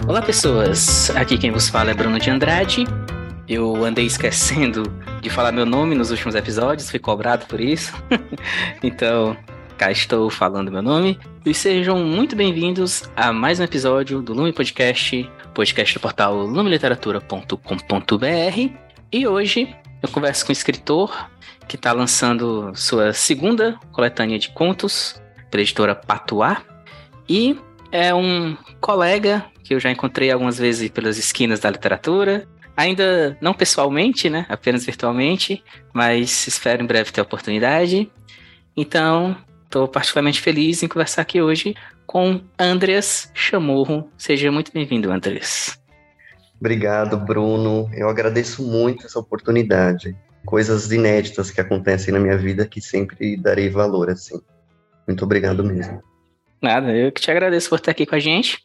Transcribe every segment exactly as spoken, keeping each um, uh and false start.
Olá pessoas, aqui quem vos fala é Bruno de Andrade. Eu andei esquecendo de falar meu nome nos últimos episódios, fui cobrado por isso. Então, cá estou falando meu nome. E sejam muito bem-vindos a mais um episódio do Lume Podcast, podcast do portal lume literatura ponto com ponto b r. E hoje eu converso com um escritor que está lançando sua segunda coletânea de contos pela editora Patuá. E é um colega que eu já encontrei algumas vezes pelas esquinas da literatura. Ainda não pessoalmente, né? Apenas virtualmente, mas espero em breve ter a oportunidade. Então, estou particularmente feliz em conversar aqui hoje com Andreas Chamorro. Seja muito bem-vindo, Andreas. Obrigado, Bruno. Eu agradeço muito essa oportunidade. Coisas inéditas que acontecem na minha vida que sempre darei valor, assim. Muito obrigado mesmo. Nada, eu que te agradeço por estar aqui com a gente.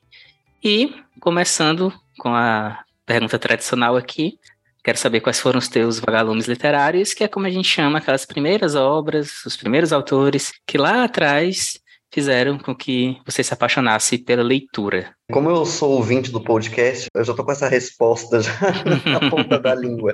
E, começando com a pergunta tradicional aqui, quero saber quais foram os teus vagalumes literários, que é como a gente chama aquelas primeiras obras, os primeiros autores que lá atrás fizeram com que você se apaixonasse pela leitura. Como eu sou ouvinte do podcast, eu já tô com essa resposta já na ponta da língua.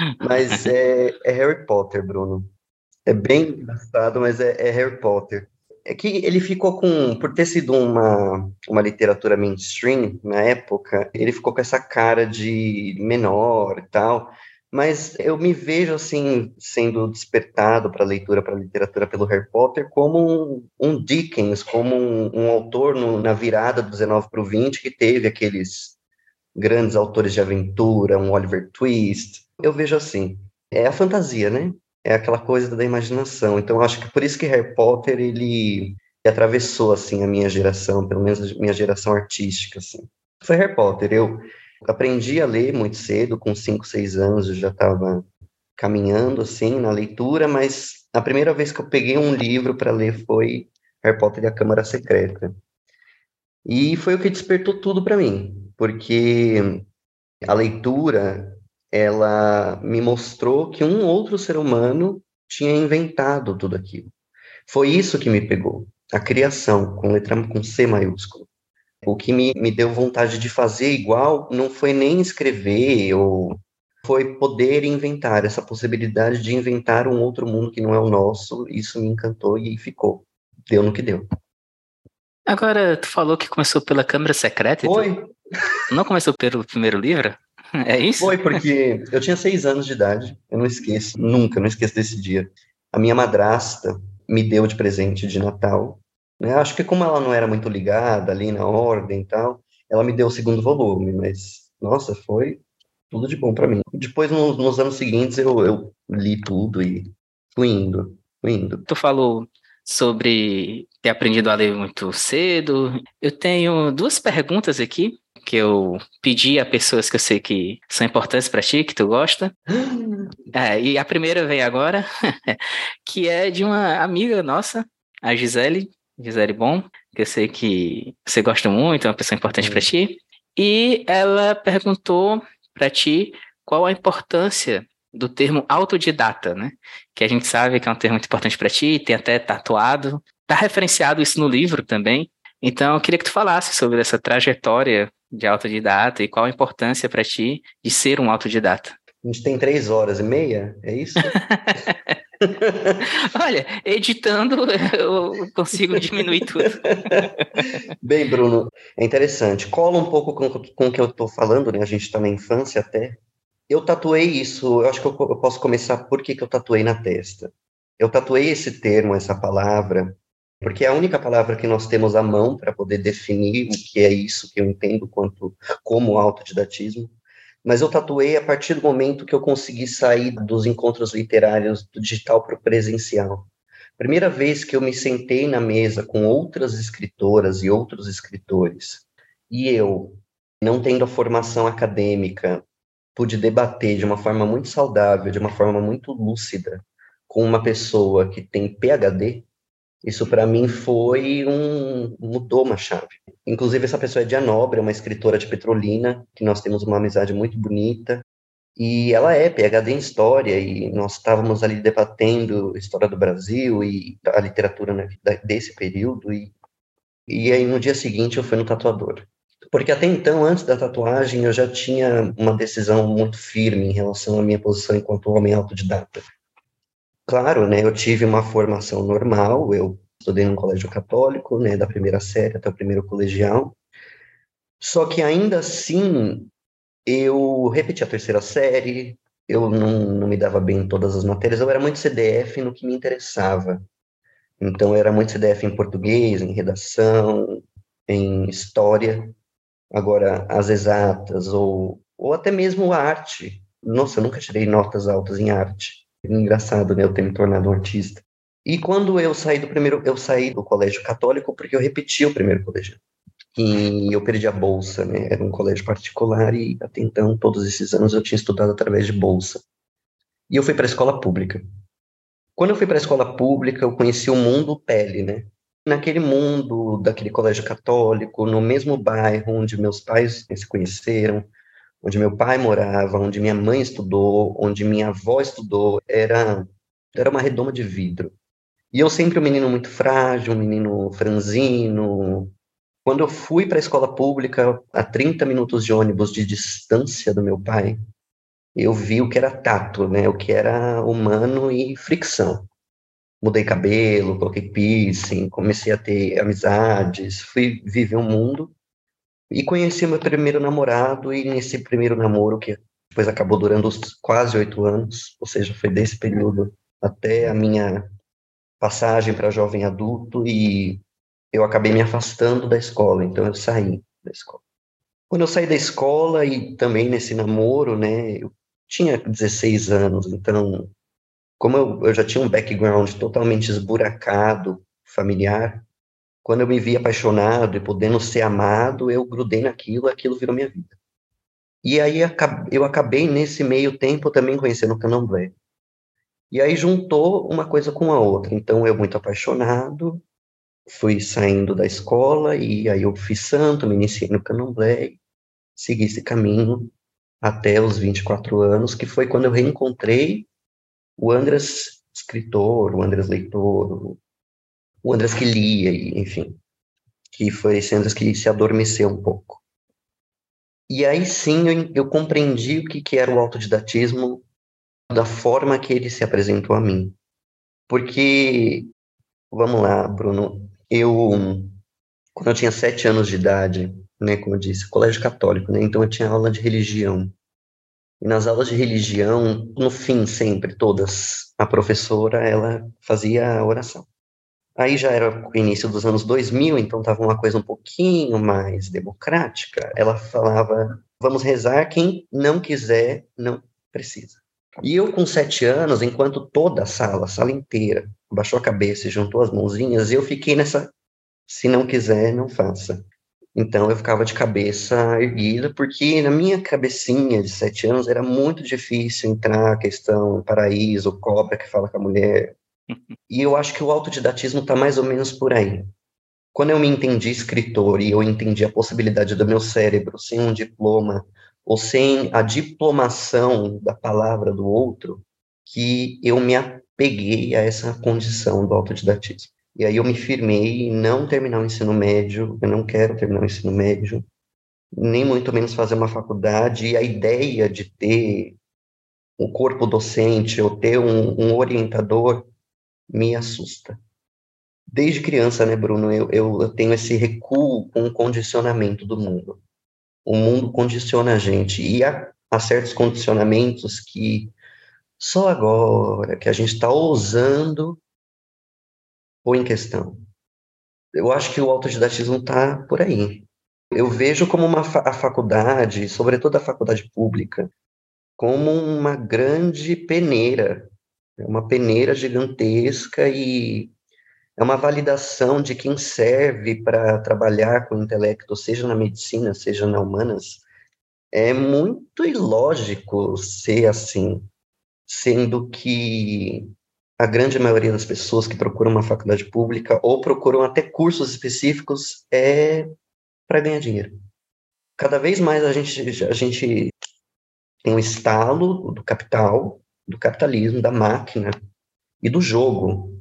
Mas é, é Harry Potter, Bruno. É bem engraçado, mas é, é Harry Potter. É que ele ficou com, por ter sido uma, uma literatura mainstream na época, ele ficou com essa cara de menor e tal, mas eu me vejo, assim, sendo despertado para a leitura, para a literatura pelo Harry Potter, como um, um Dickens, como um, um autor no, na virada do dezenove para o vinte, que teve aqueles grandes autores de aventura, um Oliver Twist. Eu vejo assim, é a fantasia, né? É aquela coisa da imaginação. Então, eu acho que por isso que Harry Potter, ele atravessou, assim, a minha geração, pelo menos a minha geração artística, assim. Foi Harry Potter. Eu aprendi a ler muito cedo, com cinco, seis anos, eu já estava caminhando, assim, na leitura, mas a primeira vez que eu peguei um livro para ler foi Harry Potter e a Câmara Secreta. E foi o que despertou tudo para mim, porque a leitura, ela me mostrou que um outro ser humano tinha inventado tudo aquilo. Foi isso que me pegou, a criação, com letra com C maiúsculo. O que me, me deu vontade de fazer igual não foi nem escrever, ou foi poder inventar, essa possibilidade de inventar um outro mundo que não é o nosso. Isso me encantou e ficou. Deu no que deu. Agora, tu falou que começou pela Câmara Secreta? Foi. E tu não começou pelo primeiro livro? É isso? Foi, porque eu tinha seis anos de idade, eu não esqueço, nunca, não esqueço desse dia. A minha madrasta me deu de presente de Natal, né? Acho que como ela não era muito ligada ali na ordem e tal, ela me deu o segundo volume, mas, nossa, foi tudo de bom para mim. Depois, nos, nos anos seguintes, eu, eu li tudo e fui indo, fui indo. Tu falou sobre ter aprendido a ler muito cedo. Eu tenho duas perguntas aqui que eu pedi a pessoas que eu sei que são importantes para ti, que tu gosta. É, e a primeira vem agora, que é de uma amiga nossa, a Gisele, Gisele Bom, que eu sei que você gosta muito, é uma pessoa importante para ti. E ela perguntou para ti qual a importância do termo autodidata, né? Que a gente sabe que é um termo muito importante para ti, tem até tatuado. Tá referenciado isso no livro também. Então, eu queria que tu falasse sobre essa trajetória de autodidata e qual a importância para ti de ser um autodidata. A gente tem três horas e meia, é isso? Olha, editando eu consigo diminuir tudo. Bem, Bruno, é interessante. Cola um pouco com, com o que eu estou falando, né? A gente está na infância até. Eu tatuei isso, eu acho que eu, eu posso começar por que que eu tatuei na testa. Eu tatuei esse termo, essa palavra, porque é a única palavra que nós temos à mão para poder definir o que é isso que eu entendo quanto, como autodidatismo. Mas eu tatuei a partir do momento que eu consegui sair dos encontros literários do digital para o presencial. Primeira vez que eu me sentei na mesa com outras escritoras e outros escritores, e eu, não tendo a formação acadêmica, pude debater de uma forma muito saudável, de uma forma muito lúcida, com uma pessoa que tem P H D, isso para mim foi um... mudou uma chave. Inclusive essa pessoa é Diana Nobre, é uma escritora de Petrolina, que nós temos uma amizade muito bonita, e ela é P H D em História, e nós estávamos ali debatendo a história do Brasil e a literatura, né, desse período, e, e aí no dia seguinte eu fui no tatuador. Porque até então, antes da tatuagem, eu já tinha uma decisão muito firme em relação à minha posição enquanto homem autodidata. Claro, né, eu tive uma formação normal, eu estudei num colégio católico, né, da primeira série até o primeiro colegial, só que ainda assim, eu repeti a terceira série, eu não, não me dava bem em todas as matérias, eu era muito C D F no que me interessava. Então, eu era muito C D F em português, em redação, em história. Agora, as exatas, ou, ou até mesmo a arte. Nossa, eu nunca tirei notas altas em arte. Engraçado, né, eu ter me tornado um artista. E quando eu saí do primeiro, eu saí do colégio católico porque eu repeti o primeiro colégio. E eu perdi a bolsa, né? Era um colégio particular e até então, todos esses anos, eu tinha estudado através de bolsa. E eu fui para a escola pública. Quando eu fui para a escola pública, eu conheci o mundo pele, né? Naquele mundo daquele colégio católico, no mesmo bairro onde meus pais se conheceram, onde meu pai morava, onde minha mãe estudou, onde minha avó estudou, era, era uma redoma de vidro. E eu sempre um menino muito frágil, um menino franzino. Quando eu fui para a escola pública, a trinta minutos de ônibus de distância do meu pai, eu vi o que era tato, né? O que era humano e fricção. Mudei cabelo, coloquei piercing, comecei a ter amizades, fui viver um mundo e conheci meu primeiro namorado, e nesse primeiro namoro, que depois acabou durando os quase oito anos, ou seja, foi desse período até a minha passagem para jovem adulto, e eu acabei me afastando da escola, então eu saí da escola. Quando eu saí da escola e também nesse namoro, né, eu tinha dezesseis anos, então, como eu, eu já tinha um background totalmente esburacado, familiar, quando eu me vi apaixonado e podendo ser amado, eu grudei naquilo, aquilo virou minha vida. E aí eu acabei nesse meio tempo também conhecendo o Candomblé. E aí juntou uma coisa com a outra. Então eu muito apaixonado, fui saindo da escola e aí eu fiz santo, me iniciei no Candomblé, segui esse caminho até os vinte e quatro anos, que foi quando eu reencontrei o Andras escritor, o Andras leitor, o Andras que lia, enfim, que foi esse Andras que se adormeceu um pouco. E aí sim eu, eu compreendi o que, que era o autodidatismo da forma que ele se apresentou a mim. Porque, vamos lá, Bruno, eu, quando eu tinha sete anos de idade, né, como eu disse, colégio católico, né, então eu tinha aula de religião. E nas aulas de religião, no fim, sempre, todas, a professora, ela fazia a oração. Aí já era o início dos anos dois mil, então estava uma coisa um pouquinho mais democrática. Ela falava, vamos rezar, quem não quiser, não precisa. E eu, com sete anos, enquanto toda a sala, a sala inteira, baixou a cabeça e juntou as mãozinhas, eu fiquei nessa, se não quiser, não faça. Então eu ficava de cabeça erguida, porque na minha cabecinha de sete anos era muito difícil entrar a questão paraíso, cobra que fala com a mulher. E eu acho que o autodidatismo está mais ou menos por aí. Quando eu me entendi escritor e eu entendi a possibilidade do meu cérebro sem um diploma ou sem a diplomação da palavra do outro, que eu me apeguei a essa condição do autodidatismo. E aí eu me firmei em não terminar o ensino médio, eu não quero terminar o ensino médio, nem muito menos fazer uma faculdade, e a ideia de ter um corpo docente ou ter um, um orientador me assusta. Desde criança, né, Bruno, eu, eu, eu tenho esse recuo com o condicionamento do mundo. O mundo condiciona a gente, e há, há certos condicionamentos que só agora que a gente está ousando pôr em questão. Eu acho que o autodidatismo está por aí. Eu vejo como uma fa a faculdade, sobretudo a faculdade pública, como uma grande peneira, uma peneira gigantesca, e é uma validação de quem serve para trabalhar com o intelecto, seja na medicina, seja na humanas. É muito ilógico ser assim, sendo que a grande maioria das pessoas que procuram uma faculdade pública ou procuram até cursos específicos é para ganhar dinheiro. Cada vez mais a gente, a gente tem um estalo do capital, do capitalismo, da máquina e do jogo.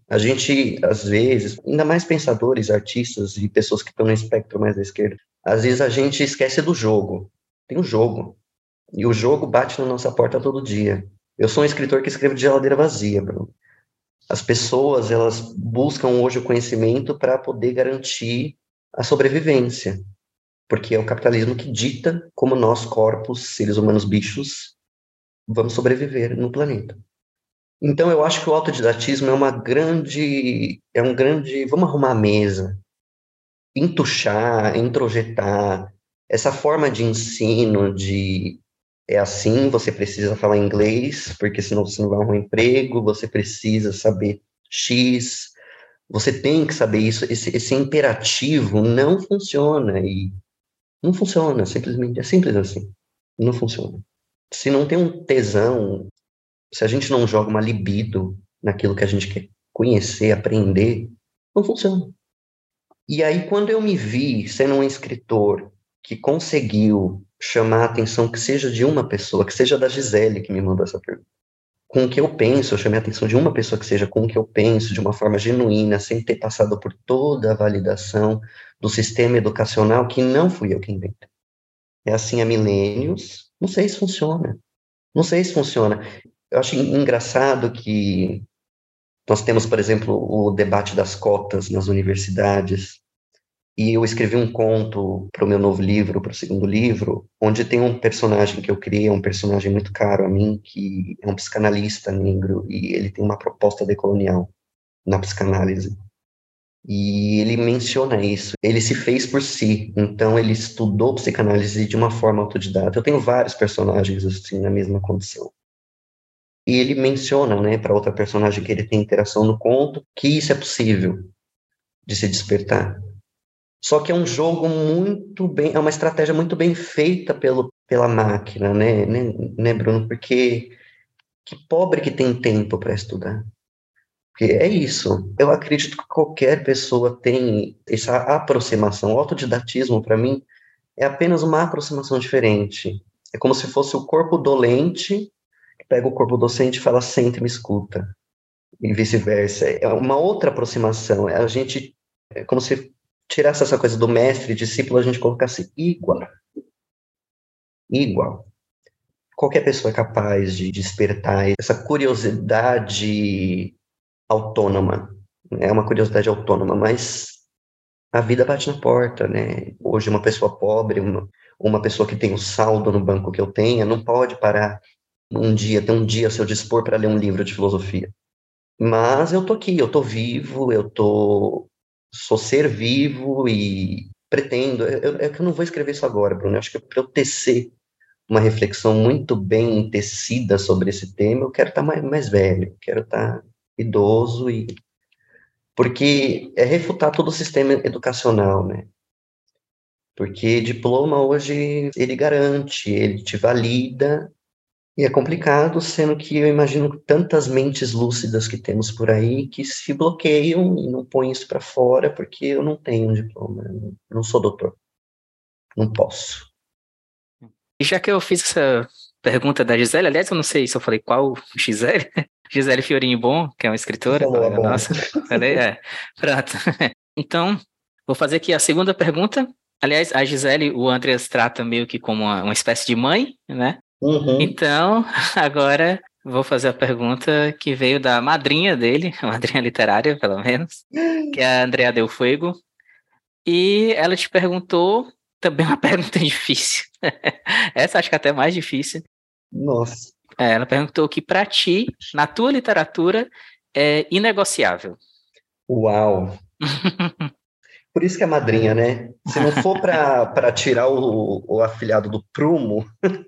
A gente, às vezes, ainda mais pensadores, artistas e pessoas que estão no espectro mais da esquerda, às vezes a gente esquece do jogo. Tem o jogo. E o jogo bate na nossa porta todo dia. Eu sou um escritor que escreve de geladeira vazia, Bruno. As pessoas, elas buscam hoje o conhecimento para poder garantir a sobrevivência. Porque é o capitalismo que dita como nós, corpos, seres humanos, bichos, vamos sobreviver no planeta. Então, eu acho que o autodidatismo é uma grande, é um grande, vamos arrumar a mesa, entuchar, introjetar, essa forma de ensino, de é assim, você precisa falar inglês, porque senão você não vai arrumar um emprego, você precisa saber X, você tem que saber isso, esse, esse imperativo não funciona, e não funciona, simplesmente, é simples assim, não funciona. Se não tem um tesão, se a gente não joga uma libido naquilo que a gente quer conhecer, aprender, não funciona. E aí, quando eu me vi sendo um escritor que conseguiu chamar a atenção que seja de uma pessoa, que seja da Gisele que me mandou essa pergunta, com o que eu penso, eu chamei a atenção de uma pessoa que seja com o que eu penso, de uma forma genuína, sem ter passado por toda a validação do sistema educacional, que não fui eu quem inventei. É assim há milênios, não sei se funciona. Não sei se funciona. Eu acho engraçado que nós temos, por exemplo, o debate das cotas nas universidades, e eu escrevi um conto para o meu novo livro, para o segundo livro, onde tem um personagem que eu criei, um personagem muito caro a mim, que é um psicanalista negro, e ele tem uma proposta decolonial na psicanálise. E ele menciona isso. Ele se fez por si, então ele estudou psicanálise de uma forma autodidata. Eu tenho vários personagens assim na mesma condição. E ele menciona, né, para outra personagem que ele tem interação no conto, que isso é possível de se despertar. Só que é um jogo muito bem, é uma estratégia muito bem feita pelo, pela máquina, né, né, né, Bruno? Porque que pobre que tem tempo para estudar. Porque é isso. Eu acredito que qualquer pessoa tem essa aproximação. O autodidatismo, para mim, é apenas uma aproximação diferente. É como se fosse o corpo dolente que pega o corpo docente e fala, sente e me escuta. E vice-versa. É uma outra aproximação. É a gente, é como se tirasse essa coisa do mestre e discípulo, a gente colocasse igual. Igual. Qualquer pessoa é capaz de despertar essa curiosidade autônoma. É uma curiosidade autônoma, mas a vida bate na porta, né? Hoje uma pessoa pobre, uma, uma pessoa que tem o saldo no banco que eu tenha, não pode parar um dia, ter um dia a seu dispor para ler um livro de filosofia. Mas eu tô aqui, eu tô vivo, eu tô sou ser vivo e pretendo. Eu, é que eu não vou escrever isso agora, Bruno. Eu acho que para eu tecer uma reflexão muito bem tecida sobre esse tema, eu quero estar mais, mais velho, quero estar idoso e porque é refutar todo o sistema educacional, né? Porque diploma hoje ele garante, ele te valida. E é complicado, sendo que eu imagino tantas mentes lúcidas que temos por aí que se bloqueiam e não põem isso para fora porque eu não tenho um diploma, eu não sou doutor, não posso. E já que eu fiz essa pergunta da Gisele, aliás, eu não sei se eu falei qual Gisele, Gisele Fiorini Bom, que é uma escritora, Falou, colega bom. nossa. Falei, é, pronto. Então, vou fazer aqui a segunda pergunta. Aliás, a Gisele, o Andreas trata meio que como uma, uma espécie de mãe, né? Uhum. Então, agora vou fazer a pergunta que veio da madrinha dele, a madrinha literária, pelo menos, que é a Andrea Del Fuego. E ela te perguntou também uma pergunta difícil. Essa acho que é até mais difícil. Nossa. É, ela perguntou que para ti, na tua literatura, é inegociável. Uau. Por isso que é madrinha, né? Se não for para tirar o, o afilhado do prumo,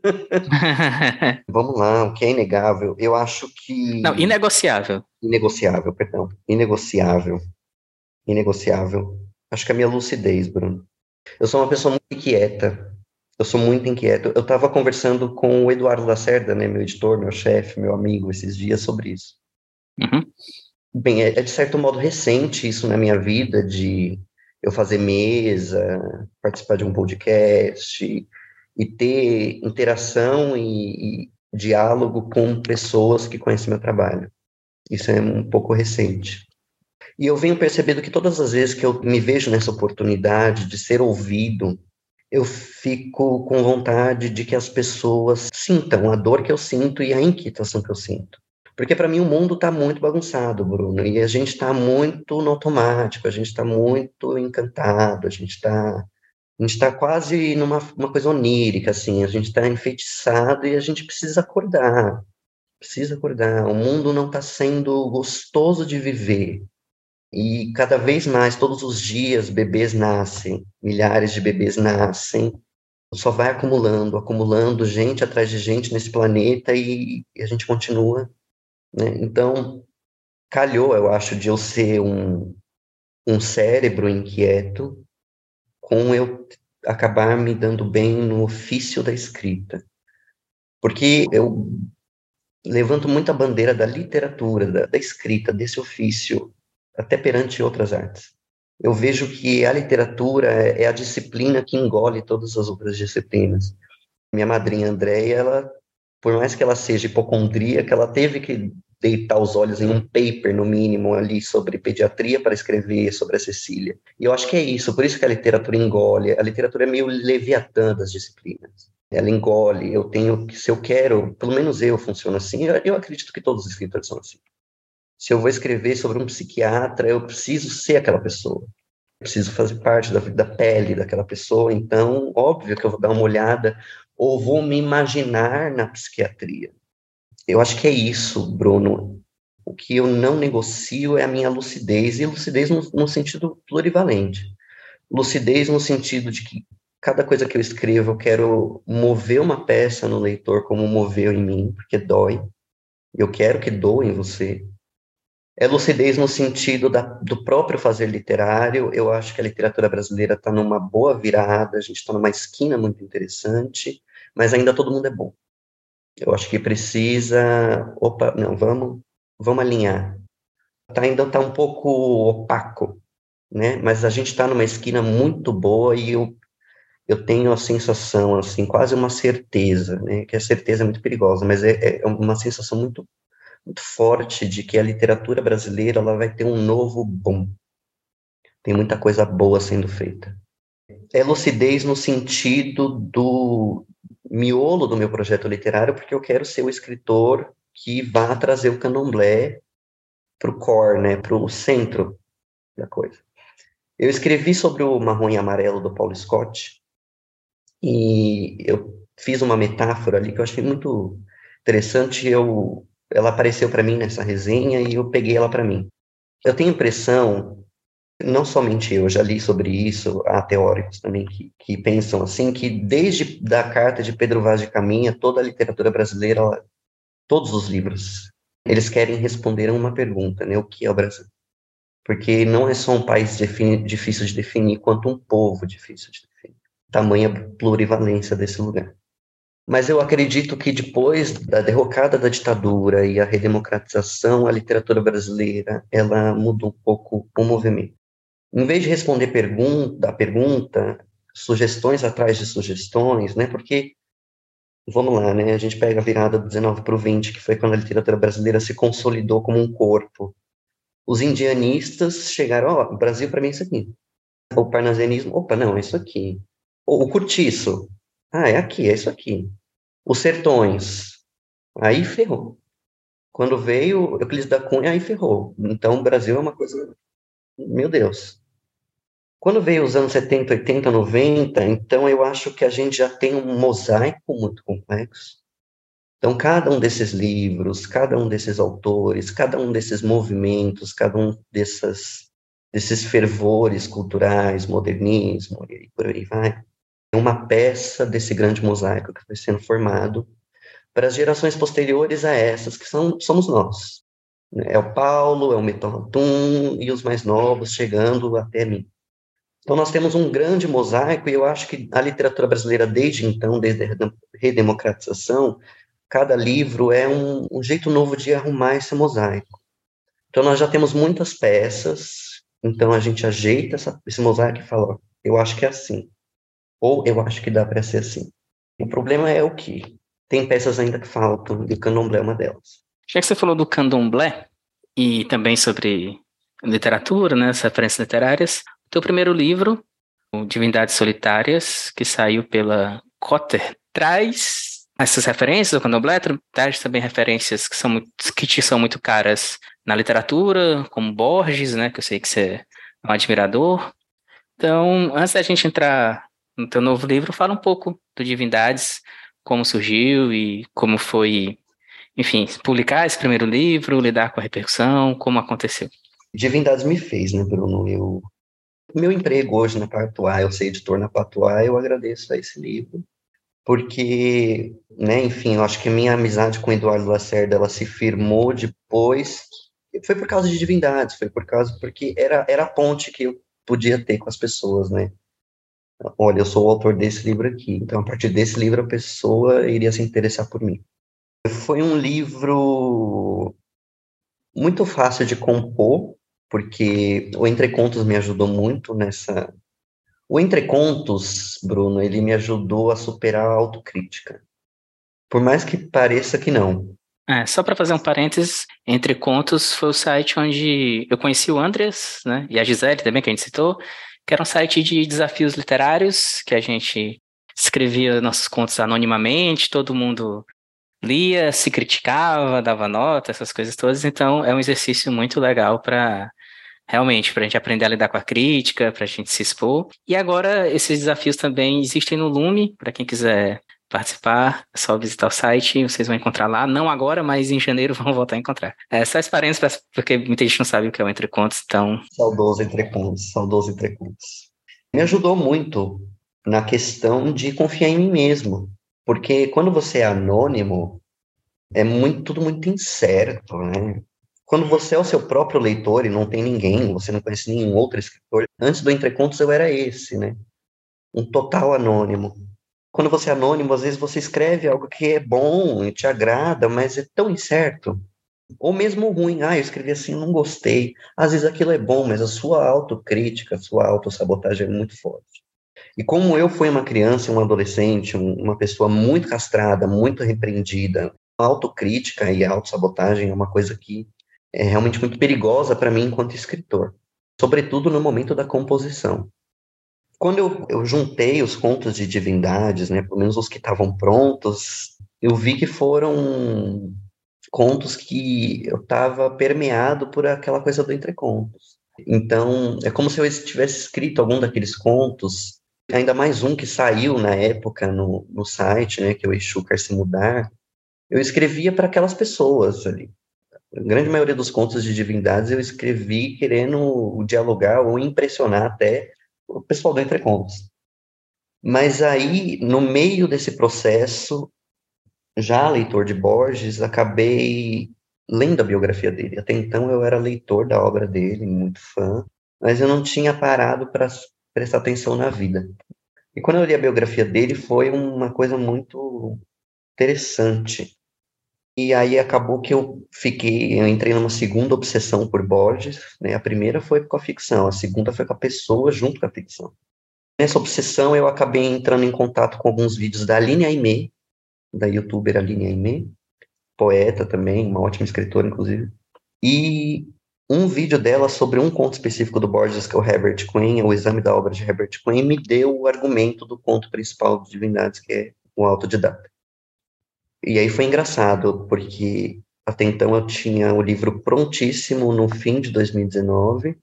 vamos lá, o que é inegável, eu acho que... Não, inegociável. Inegociável, perdão. Inegociável. Inegociável. Acho que é a minha lucidez, Bruno. Eu sou uma pessoa muito inquieta. Eu sou muito inquieto. Eu estava conversando com o Eduardo Lacerda, né, meu editor, meu chefe, meu amigo, esses dias sobre isso. Uhum. Bem, é, é de certo modo recente isso na minha vida, de eu fazer mesa, participar de um podcast e, e ter interação e, e diálogo com pessoas que conhecem meu trabalho. Isso é um pouco recente. E eu venho percebendo que todas as vezes que eu me vejo nessa oportunidade de ser ouvido, eu fico com vontade de que as pessoas sintam a dor que eu sinto e a inquietação que eu sinto. Porque para mim o mundo está muito bagunçado, Bruno, e a gente está muito no automático, a gente está muito encantado, a gente está a gente está quase numa uma coisa onírica, assim, a gente está enfeitiçado e a gente precisa acordar, precisa acordar. O mundo não está sendo gostoso de viver. E cada vez mais, todos os dias, bebês nascem, milhares de bebês nascem, só vai acumulando, acumulando gente atrás de gente nesse planeta e, e a gente continua, né? Então, calhou, eu acho, de eu ser um, um cérebro inquieto com eu acabar me dando bem no ofício da escrita. Porque eu levanto muito a bandeira da literatura, da, da escrita, desse ofício, até perante outras artes. Eu vejo que a literatura é, é a disciplina que engole todas as outras disciplinas. Minha madrinha Andréia, ela, por mais que ela seja hipocondríaca, ela teve que deitar os olhos em um paper, no mínimo, ali sobre pediatria para escrever sobre a Cecília. E eu acho que é isso, por isso que a literatura engole. A literatura é meio leviatã das disciplinas. Ela engole, eu tenho que, se eu quero, pelo menos eu funciono assim, eu, eu acredito que todos os escritores são assim. Se eu vou escrever sobre um psiquiatra, eu preciso ser aquela pessoa. Eu preciso fazer parte da, da pele daquela pessoa, então, óbvio que eu vou dar uma olhada ou vou me imaginar na psiquiatria. Eu acho que é isso, Bruno. O que eu não negocio é a minha lucidez, e lucidez no, no sentido plurivalente. Lucidez no sentido de que cada coisa que eu escrevo, eu quero mover uma peça no leitor como moveu em mim, porque dói. Eu quero que doa em você. É lucidez no sentido da, do próprio fazer literário. Eu acho que a literatura brasileira está numa boa virada, a gente está numa esquina muito interessante, mas ainda todo mundo é bom. Eu acho que precisa... Opa, não, vamos, vamos alinhar. Tá, ainda está um pouco opaco, né? Mas a gente está numa esquina muito boa e eu, eu tenho a sensação, assim, quase uma certeza, né? Que a certeza é muito perigosa, mas é, é uma sensação muito muito forte de que a literatura brasileira ela vai ter um novo boom. Tem muita coisa boa sendo feita. É lucidez no sentido do miolo do meu projeto literário, porque eu quero ser o escritor que vá trazer o candomblé para o core, né, para o centro da coisa. Eu escrevi sobre o Marrom e Amarelo do Paulo Scott e eu fiz uma metáfora ali que eu achei muito interessante. Eu ela apareceu para mim nessa resenha e eu peguei ela para mim. Eu tenho a impressão, não somente eu, já li sobre isso, há teóricos também que, que pensam assim, que desde da carta de Pedro Vaz de Caminha, toda a literatura brasileira, ela, todos os livros, eles querem responder a uma pergunta, né? O que é o Brasil? Porque não é só um país defini- difícil de definir, quanto um povo difícil de definir. Tamanha plurivalência desse lugar. Mas eu acredito que depois da derrocada da ditadura e a redemocratização, a literatura brasileira, ela mudou um pouco o movimento. Em vez de responder pergunta, a pergunta, sugestões atrás de sugestões, né? Porque, vamos lá, né? A gente pega a virada do dezenove para o vinte, que foi quando a literatura brasileira se consolidou como um corpo. Os indianistas chegaram, ó, oh, o Brasil para mim é isso aqui. O parnasianismo, opa, não, é isso aqui. O, o cortiço, ah, é aqui, é isso aqui. Os sertões, aí ferrou. Quando veio Euclides da Cunha, aí ferrou. Então, o Brasil é uma coisa, meu Deus. Quando veio os anos setenta, oitenta, noventa, então eu acho que a gente já tem um mosaico muito complexo. Então, cada um desses livros, cada um desses autores, cada um desses movimentos, cada um dessas, desses fervores culturais, modernismo, e por aí vai, é uma peça desse grande mosaico que foi sendo formado para as gerações posteriores a essas, que são, somos nós. É o Paulo, é o Meton Ratum, e os mais novos chegando até mim. Então, nós temos um grande mosaico, e eu acho que a literatura brasileira, desde então, desde a redemocratização, cada livro é um, um jeito novo de arrumar esse mosaico. Então, nós já temos muitas peças, então a gente ajeita essa, esse mosaico e fala, ó, eu acho que é assim, ou eu acho que dá para ser assim. O problema é o que? Tem peças ainda que faltam, e o candomblé é uma delas. Já que você falou do candomblé, e também sobre literatura, né, as referências literárias. O teu primeiro livro, o Divindades Solitárias, que saiu pela Cotter, traz essas referências ao Candomblé, traz também referências que, são muito, que te são muito caras na literatura, como Borges, né, que eu sei que você é um admirador. Então, antes da gente entrar no teu novo livro, fala um pouco do Divindades, como surgiu e como foi, enfim, publicar esse primeiro livro, lidar com a repercussão, como aconteceu. Divindades me fez, né, Bruno? Eu, meu emprego hoje na Patuá, eu ser editor na Patuá, eu agradeço a esse livro, porque, né, enfim, eu acho que a minha amizade com o Eduardo Lacerda, ela se firmou depois, foi por causa de Divindades, foi por causa, porque era, era a ponte que eu podia ter com as pessoas, né? Olha, eu sou o autor desse livro aqui, então a partir desse livro a pessoa iria se interessar por mim. Foi um livro muito fácil de compor, porque o Entre Contos me ajudou muito nessa... O Entre Contos, Bruno, ele me ajudou a superar a autocrítica. Por mais que pareça que não. É, só para fazer um parênteses, Entre Contos foi o site onde eu conheci o Andreas, né, e a Gisele também, que a gente citou, que era um site de desafios literários, que a gente escrevia nossos contos anonimamente, todo mundo lia, se criticava, dava nota, essas coisas todas. Então é um exercício muito legal para realmente para a gente aprender a lidar com a crítica, para a gente se expor. E agora esses desafios também existem no Lume, para quem quiser participar, é só visitar o site, vocês vão encontrar lá. Não agora, mas em janeiro vão voltar a encontrar. É só esse parênteses, porque muita gente não sabe o que é o Entre Contos, então... Saudoso Entre Contos, saudoso Entre Contos. Me ajudou muito na questão de confiar em mim mesmo, porque quando você é anônimo, é muito, tudo muito incerto, né? Quando você é o seu próprio leitor e não tem ninguém, você não conhece nenhum outro escritor, antes do Entre Contos eu era esse, né? Um total anônimo. Quando você é anônimo, às vezes você escreve algo que é bom e te agrada, mas é tão incerto. Ou mesmo ruim, ah, eu escrevi assim, não gostei. Às vezes aquilo é bom, mas a sua autocrítica, a sua autossabotagem é muito forte. E como eu fui uma criança, um adolescente, um, uma pessoa muito castrada, muito repreendida, a autocrítica e a autossabotagem é uma coisa que é realmente muito perigosa para mim enquanto escritor, sobretudo no momento da composição. Quando eu, eu juntei os contos de divindades, né, pelo menos os que estavam prontos, eu vi que foram contos que eu estava permeado por aquela coisa do Entre Contos. Então, é como se eu tivesse escrito algum daqueles contos, ainda mais um que saiu na época no, no site, né, que é o Exu Quer Se Mudar, eu escrevia para aquelas pessoas ali. A grande maioria dos contos de divindades eu escrevi querendo dialogar ou impressionar até o pessoal do Entre Contos. Mas aí, no meio desse processo, já leitor de Borges, acabei lendo a biografia dele. Até então eu era leitor da obra dele, muito fã, mas eu não tinha parado para prestar atenção na vida. E quando eu li a biografia dele, foi uma coisa muito interessante. E aí acabou que eu fiquei, eu entrei numa segunda obsessão por Borges, né? A primeira foi com a ficção, a segunda foi com a pessoa junto com a ficção. Nessa obsessão eu acabei entrando em contato com alguns vídeos da Aline Aimee, da youtuber Aline Aimee, poeta também, uma ótima escritora, inclusive. E um vídeo dela sobre um conto específico do Borges, que é o Herbert Queen, o exame da obra de Herbert Queen, me deu o argumento do conto principal de Divindades, que é o Autodidata. E aí foi engraçado, porque até então eu tinha o livro prontíssimo no fim de dois mil e dezenove,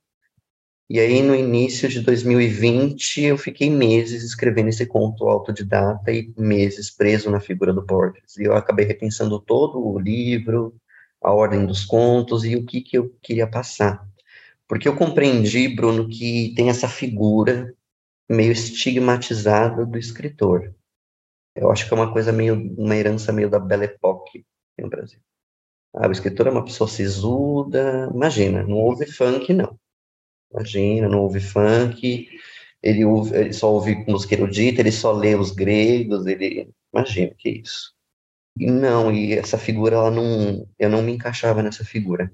e aí no início de dois mil e vinte eu fiquei meses escrevendo esse conto autodidata e meses preso na figura do Borges. E eu acabei repensando todo o livro, a ordem dos contos e o que, que eu queria passar. Porque eu compreendi, Bruno, que tem essa figura meio estigmatizada do escritor. Eu acho que é uma coisa meio, uma herança meio da Belle Époque no Brasil. Ah, o escritor é uma pessoa sisuda, imagina, não ouve funk, não. Imagina, não ouve funk, ele, ouve, ele só ouve música erudita, ele só lê os gregos, ele... Imagina, que isso. E não, e essa figura, ela não... Eu não me encaixava nessa figura.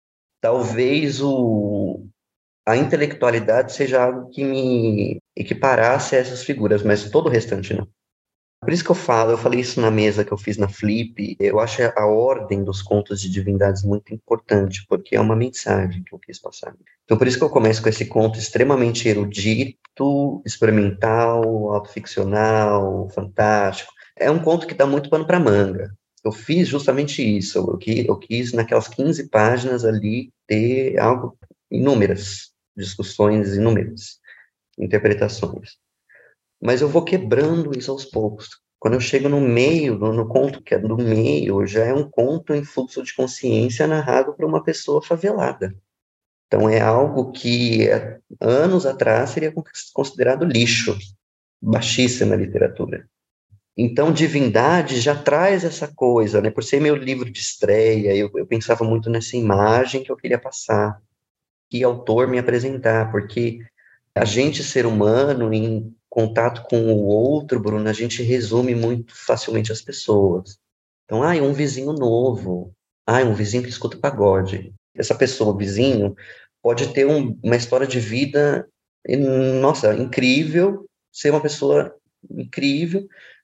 Talvez o, a intelectualidade seja algo que me equiparasse a essas figuras, mas todo o restante não. Por isso que eu falo, eu falei isso na mesa que eu fiz na Flip, eu acho a ordem dos contos de divindades muito importante, porque é uma mensagem que eu quis passar. Então, por isso que eu começo com esse conto extremamente erudito, experimental, autoficcional, fantástico. É um conto que dá muito pano para manga. Eu fiz justamente isso, eu, quis, eu quis, naquelas quinze páginas ali, ter algo, inúmeras discussões, inúmeras interpretações. Mas eu vou quebrando isso aos poucos. Quando eu chego no meio, no, no conto que é do meio, já é um conto em fluxo de consciência narrado por uma pessoa favelada. Então é algo que anos atrás seria considerado lixo, baixíssima literatura. Então Divindade já traz essa coisa, né? Por ser meu livro de estreia, eu, eu pensava muito nessa imagem que eu queria passar, que autor me apresentar, porque a gente, ser humano, em contato com o outro, Bruno, a gente resume muito facilmente as pessoas. Então, ah, um vizinho novo. Ah, um vizinho que escuta pagode. Essa pessoa, vizinho, pode ter um, uma história de vida, nossa, incrível, ser uma pessoa incrível,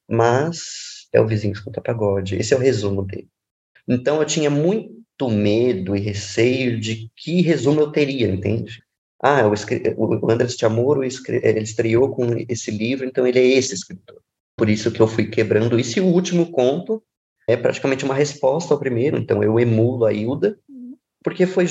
mas é o vizinho que escuta pagode. Esse é o resumo dele. Então, eu tinha muito medo e receio de que resumo eu teria, entende? Ah, o, o Andrés Chamorro, ele estreou com esse livro, então ele é esse escritor. Por isso que eu fui quebrando isso. E o último conto é praticamente uma resposta ao primeiro, então eu emulo a Hilda, porque foi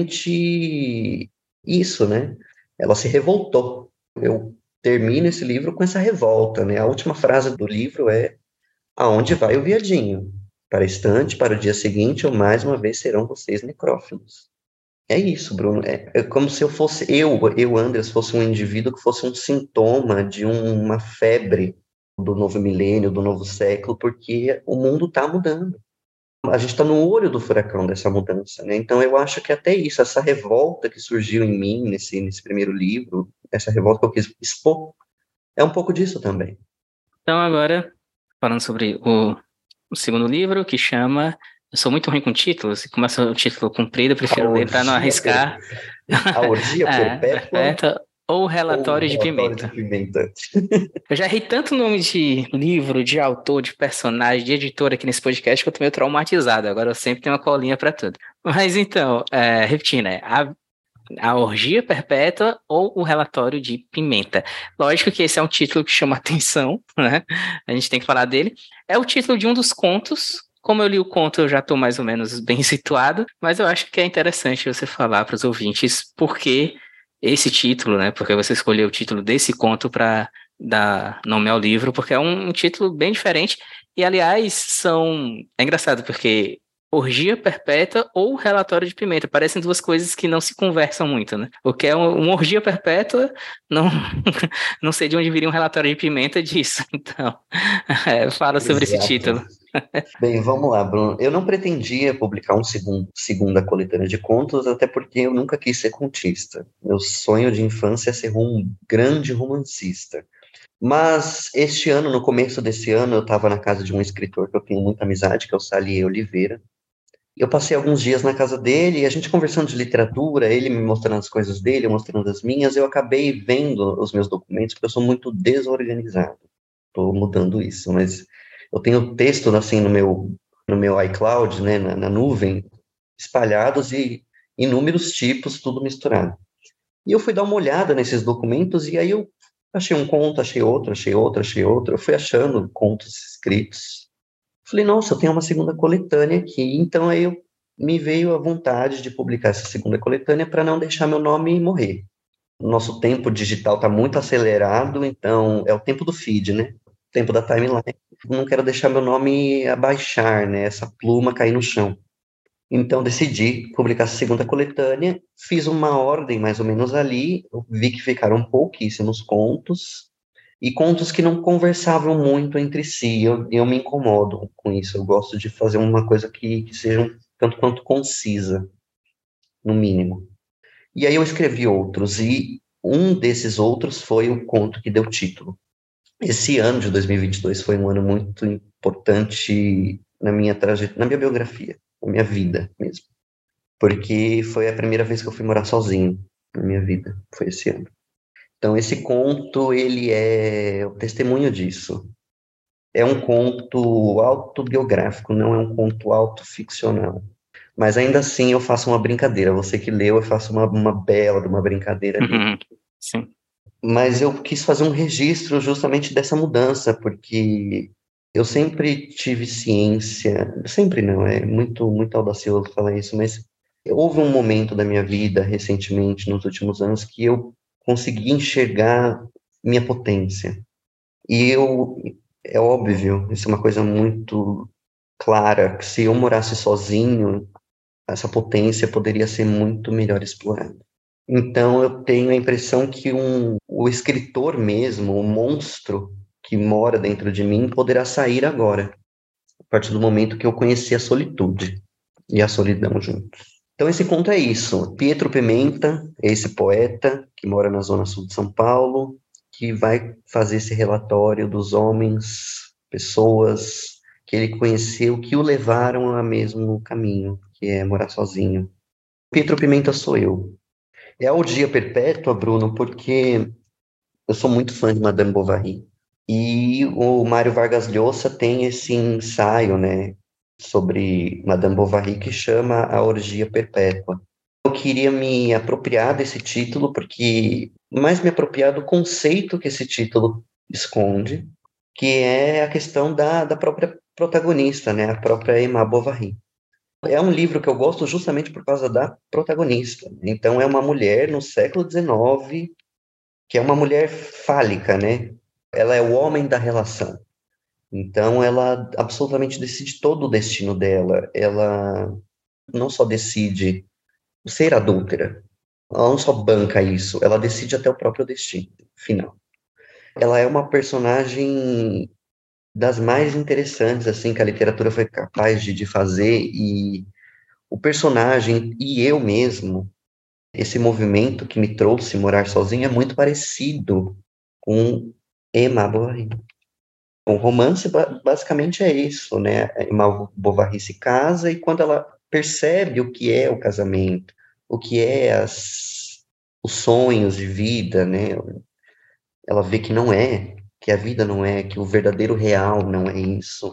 justamente isso, né? Ela se revoltou. Eu termino esse livro com essa revolta, né? A última frase do livro é: aonde vai o viadinho? Para a estante, para o dia seguinte, ou mais uma vez serão vocês necrófilos. É isso, Bruno. É, é como se eu fosse, eu, eu, Andrés, fosse um indivíduo que fosse um sintoma de um- uma febre do novo milênio, do novo século, porque o mundo está mudando. A gente está no olho do furacão dessa mudança, né? Então eu acho que até isso, essa revolta que surgiu em mim nesse, nesse primeiro livro, essa revolta que eu quis expor, é um pouco disso também. Então agora, falando sobre o, o segundo livro, que chama... Eu sou muito ruim com títulos, e começa o título comprido, eu A prefiro ler para não orgia, arriscar. per... a orgia É, perpétua perfeito. Ou ou o Relatório de relatório de Pimenta. pimenta? Eu já errei tanto nome de livro, de autor, de personagem, de editor aqui nesse podcast que eu tô meio traumatizado. Agora eu sempre tenho uma colinha para tudo. Mas então, é, repetindo, né? A, a Orgia Perpétua ou o Relatório de Pimenta. Lógico que esse é um título que chama atenção, né? A gente tem que falar dele. É o título de um dos contos. Como eu li o conto, eu já estou mais ou menos bem situado, mas eu acho que é interessante você falar para os ouvintes por que esse título, né? Porque você escolheu o título desse conto para dar nome ao livro, porque é um, um título bem diferente. E, aliás, são. É engraçado, porque Orgia Perpétua ou Relatório de Pimenta parecem duas coisas que não se conversam muito, né? O que é uma, uma orgia perpétua, não, não sei de onde viria um relatório de pimenta disso. Então, é, fala sobre esse Exato. título. Bem, vamos lá, Bruno. Eu não pretendia publicar um segundo, segunda coletânea de contos, até porque eu nunca quis ser contista. Meu sonho de infância é ser um grande romancista. Mas este ano, no começo desse ano, eu estava na casa de um escritor que eu tenho muita amizade, que é o Salier Oliveira. Eu passei alguns dias na casa dele, e a gente conversando de literatura, ele me mostrando as coisas dele, eu mostrando as minhas, eu acabei vendo os meus documentos, porque eu sou muito desorganizado. Estou mudando isso, mas eu tenho texto assim no meu no meu iCloud, né, na, na nuvem, espalhados e inúmeros tipos, tudo misturado. E eu fui dar uma olhada nesses documentos e aí eu achei um conto, achei outro, achei outro, achei outro. Eu fui achando contos escritos. Falei, nossa, eu tenho uma segunda coletânea aqui. Então aí eu me veio a vontade de publicar essa segunda coletânea para não deixar meu nome morrer. O nosso tempo digital está muito acelerado, então é o tempo do feed, né? O tempo da timeline. Não quero deixar meu nome abaixar, né? Essa pluma cair no chão. Então decidi publicar a segunda coletânea, fiz uma ordem mais ou menos ali, eu vi que ficaram pouquíssimos contos, e contos que não conversavam muito entre si, eu, eu me incomodo com isso, eu gosto de fazer uma coisa que, que seja um tanto quanto concisa, no mínimo. E aí eu escrevi outros, e um desses outros foi o conto que deu título. Esse ano de dois mil e vinte e dois foi um ano muito importante na minha trajetória, na minha biografia, na minha vida mesmo. Porque foi a primeira vez que eu fui morar sozinho na minha vida, foi esse ano. Então esse conto, ele é o testemunho disso. é um conto autobiográfico, não é um conto autoficcional. Mas ainda assim eu faço uma brincadeira. Você que leu, eu faço uma, uma bela de uma brincadeira ali. Uhum. Sim. Mas eu quis fazer um registro justamente dessa mudança, porque eu sempre tive ciência, sempre não, é muito, muito audacioso falar isso, mas houve um momento da minha vida, recentemente, nos últimos anos, que eu consegui enxergar minha potência. E eu, é óbvio, isso é uma coisa muito clara, que se eu morasse sozinho, essa potência poderia ser muito melhor explorada. Então, eu tenho a impressão que um, o escritor mesmo, o monstro que mora dentro de mim, poderá sair agora, a partir do momento que eu conheci a solitude e a solidão juntos. Então, esse conto é isso. Pietro Pimenta, esse poeta que mora na zona sul de São Paulo, que vai fazer esse relatório dos homens, pessoas que ele conheceu, que o levaram ao mesmo caminho, que é morar sozinho. Pietro Pimenta sou eu. É a Orgia Perpétua, Bruno, porque eu sou muito fã de Madame Bovary. E o Mário Vargas Llosa tem esse ensaio, né, sobre Madame Bovary que chama A Orgia Perpétua. Eu queria me apropriar desse título, porque mais me apropriar do conceito que esse título esconde, que é a questão da, da própria protagonista, né, a própria Emma Bovary. É um livro que eu gosto justamente por causa da protagonista. Então, é uma mulher no século dezenove, que é uma mulher fálica, né? Ela é o homem da relação. Então, ela absolutamente decide todo o destino dela. Ela não só decide ser adúltera, ela não só banca isso, ela decide até o próprio destino final. Ela é uma personagem das mais interessantes, assim, que a literatura foi capaz de, de fazer, e o personagem e eu mesmo, esse movimento que me trouxe morar sozinho é muito parecido com Emma Bovary. O romance basicamente é isso, né? A Emma Bovary se casa e quando ela percebe o que é o casamento, o que é as, os sonhos de vida, né? Ela vê que não é, que a vida não é, que o verdadeiro real não é isso.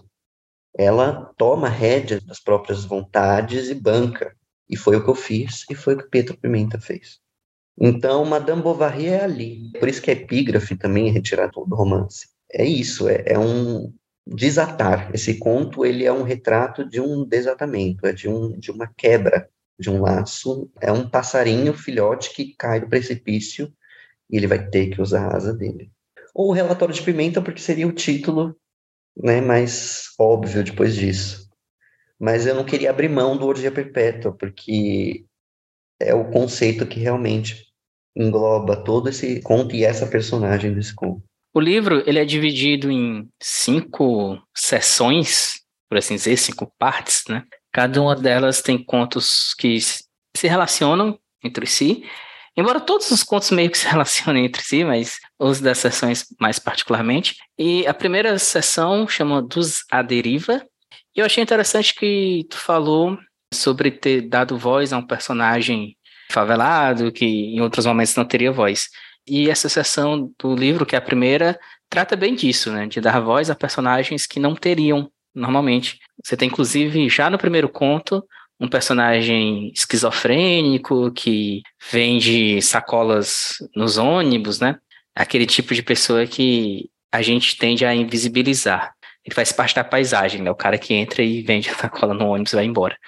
Ela toma rédea das próprias vontades e banca. E foi o que eu fiz, e foi o que Pietro Pimenta fez. Então, Madame Bovary é ali. Por isso que a epígrafe também é retirada do romance. É isso, é, é um desatar. Esse conto, ele é um retrato de um desatamento, é de, um, de uma quebra de um laço. É um passarinho filhote que cai do precipício e ele vai ter que usar a asa dele. Ou o Relatório de Pimenta, porque seria o título, né, mais óbvio depois disso. Mas eu não queria abrir mão do Orgia Perpétua, porque é o conceito que realmente engloba todo esse conto e essa personagem desse conto. O livro, ele é dividido em cinco sessões, por assim dizer, cinco partes, né? Cada uma delas tem contos que se relacionam entre si, embora todos os contos meio que se relacionem entre si, mas os das sessões mais particularmente. E a primeira sessão chama Dos à Deriva, e eu achei interessante que tu falou sobre ter dado voz a um personagem favelado, que em outros momentos não teria voz. E essa seção do livro, que é a primeira, trata bem disso, né? De dar voz a personagens que não teriam normalmente. Você tem, inclusive, já no primeiro conto, um personagem esquizofrênico que vende sacolas nos ônibus, né? Aquele tipo de pessoa que a gente tende a invisibilizar. Ele faz parte da paisagem, né? O cara que entra e vende a sacola no ônibus e vai embora.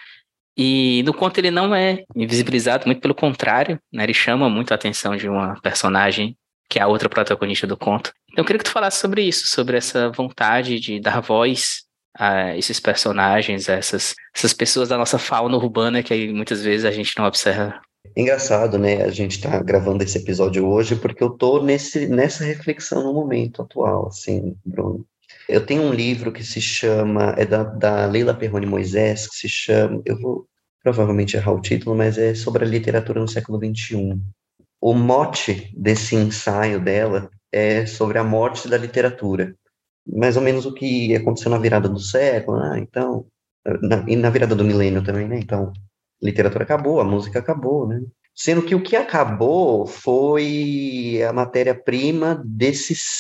E no conto ele não é invisibilizado, muito pelo contrário, né? Ele chama muito a atenção de uma personagem que é a outra protagonista do conto. Então eu queria que tu falasse sobre isso, sobre essa vontade de dar voz a esses personagens, a essas, essas pessoas da nossa fauna urbana que muitas vezes a gente não observa. Engraçado, né? A gente tá gravando esse episódio hoje porque eu tô nesse, nessa reflexão no momento atual, assim, Bruno. Eu tenho um livro que se chama, é da, da Leila Perrone Moisés, que se chama, eu vou provavelmente errar o título, mas é sobre a literatura no século vinte e um. O mote desse ensaio dela é sobre a morte da literatura. Mais ou menos o que aconteceu na virada do século, ah, então, na, e na virada do milênio também, né? Então, a literatura acabou, a música acabou, né? Sendo que o que acabou foi a matéria-prima desse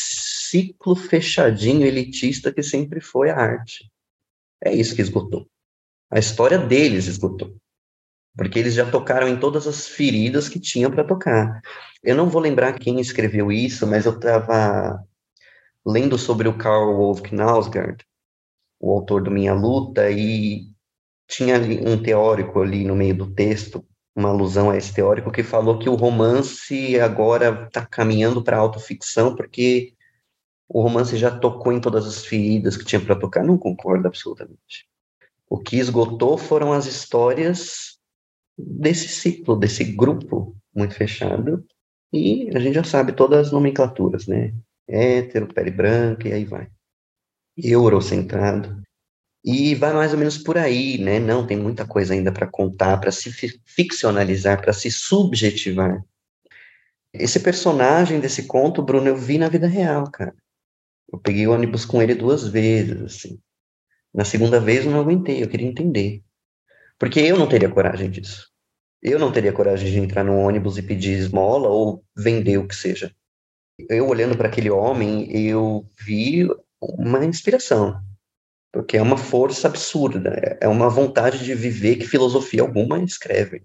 ciclo fechadinho, elitista que sempre foi a arte. É isso que esgotou. A história deles esgotou. Porque eles já tocaram em todas as feridas que tinham para tocar. Eu não vou lembrar quem escreveu isso, mas eu estava lendo sobre o Karl Ove Knausgaard, o autor do Minha Luta, e tinha ali um teórico ali no meio do texto, uma alusão a esse teórico, que falou que o romance agora está caminhando para a autoficção, porque o romance já tocou em todas as feridas que tinha para tocar. Não concordo absolutamente. O que esgotou foram as histórias desse ciclo, desse grupo muito fechado, e a gente já sabe todas as nomenclaturas, né? Hétero, pele branca, e aí vai. Eurocentrado. E vai mais ou menos por aí, né? Não, tem muita coisa ainda para contar, para se ficcionalizar, para se subjetivar. Esse personagem desse conto, Bruno, eu vi na vida real, cara. Eu peguei o ônibus com ele duas vezes, assim. Na segunda vez eu não aguentei, eu queria entender. Porque eu não teria coragem disso. Eu não teria coragem de entrar no ônibus e pedir esmola ou vender o que seja. Eu olhando para aquele homem, eu vi uma inspiração. Porque é uma força absurda, é uma vontade de viver que filosofia alguma escreve.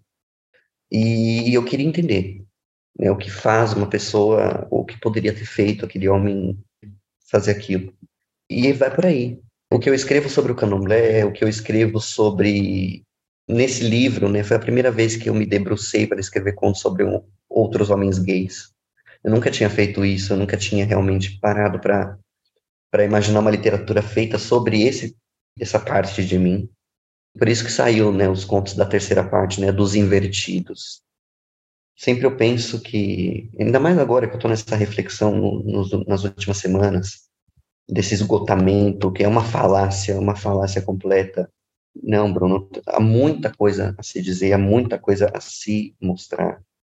E eu queria entender, né, o que faz uma pessoa, ou o que poderia ter feito aquele homem fazer aquilo. E vai por aí. O que eu escrevo sobre o candomblé, o que eu escrevo sobre... Nesse livro, né, foi a primeira vez que eu me debrucei para escrever contos sobre um, outros homens gays. Eu nunca tinha feito isso, eu nunca tinha realmente parado para para imaginar uma literatura feita sobre esse, essa parte de mim. Por isso que saiu, né, os contos da terceira parte, né, dos invertidos. Sempre eu penso que, ainda mais agora que eu estou nessa reflexão no, nos, nas últimas semanas, desse esgotamento, que é uma falácia, uma falácia completa. Não, Bruno, há muita coisa a se dizer, há muita coisa a se mostrar.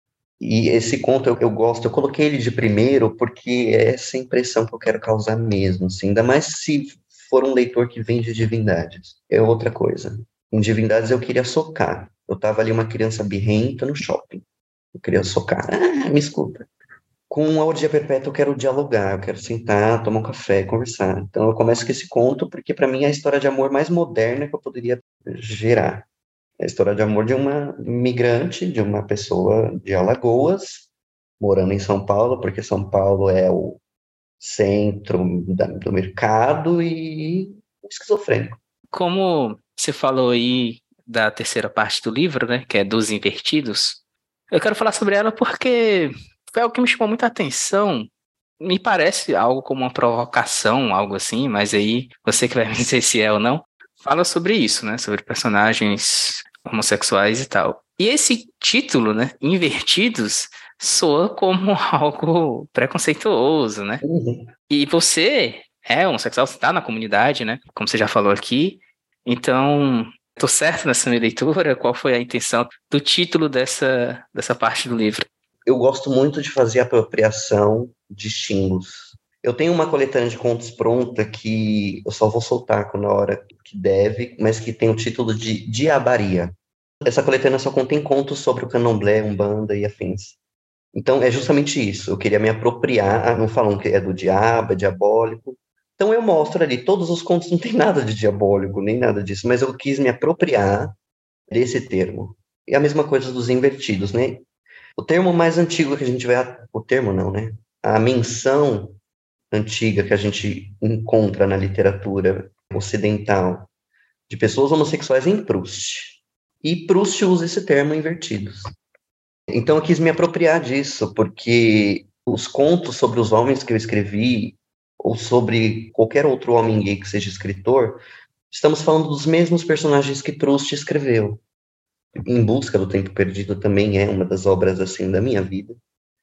E esse conto eu, eu gosto, eu coloquei ele de primeiro porque é essa impressão que eu quero causar mesmo, assim, ainda mais se for um leitor que vem de divindades, é outra coisa. Em divindades eu queria socar, eu tava ali uma criança birrenta no shopping, eu queria socar, ah, me escuta. Com a Orgia Perpétua eu quero dialogar, eu quero sentar, tomar um café, conversar. Então eu começo com esse conto porque para mim é a história de amor mais moderna que eu poderia gerar. É a história de amor de uma imigrante, de uma pessoa de Alagoas, morando em São Paulo, porque São Paulo é o centro da, do mercado e esquizofrênico. Como você falou aí da terceira parte do livro, né, que é dos invertidos, eu quero falar sobre ela porque foi algo que me chamou muita atenção. Me parece algo como uma provocação, algo assim, mas aí você que vai me dizer se é ou não, fala sobre isso, né, sobre personagens homossexuais e tal. E esse título, né, Invertidos, soa como algo preconceituoso, né? Uhum. E você é homossexual, você está na comunidade, né? Como você já falou aqui. Então, estou certo nessa minha leitura? Qual foi a intenção do título dessa, dessa parte do livro? Eu gosto muito de fazer apropriação de xingos. Eu tenho uma coletânea de contos pronta que eu só vou soltar na hora que deve, mas que tem o título de Diabaria. Essa coletânea só contém contos sobre o candomblé, umbanda e afins. Então, é justamente isso. Eu queria me apropriar. Ah, não falam que é do diabo, é diabólico. Então, eu mostro ali. Todos os contos não tem nada de diabólico, nem nada disso. Mas eu quis me apropriar desse termo. E a mesma coisa dos invertidos, né? O termo mais antigo que a gente vai... O termo não, né? A menção antiga que a gente encontra na literatura ocidental de pessoas homossexuais é em Proust. E Proust usa esse termo, invertidos. Então eu quis me apropriar disso, porque os contos sobre os homens que eu escrevi, ou sobre qualquer outro homem gay que seja escritor, estamos falando dos mesmos personagens que Proust escreveu. Em Busca do Tempo Perdido também é uma das obras assim da minha vida.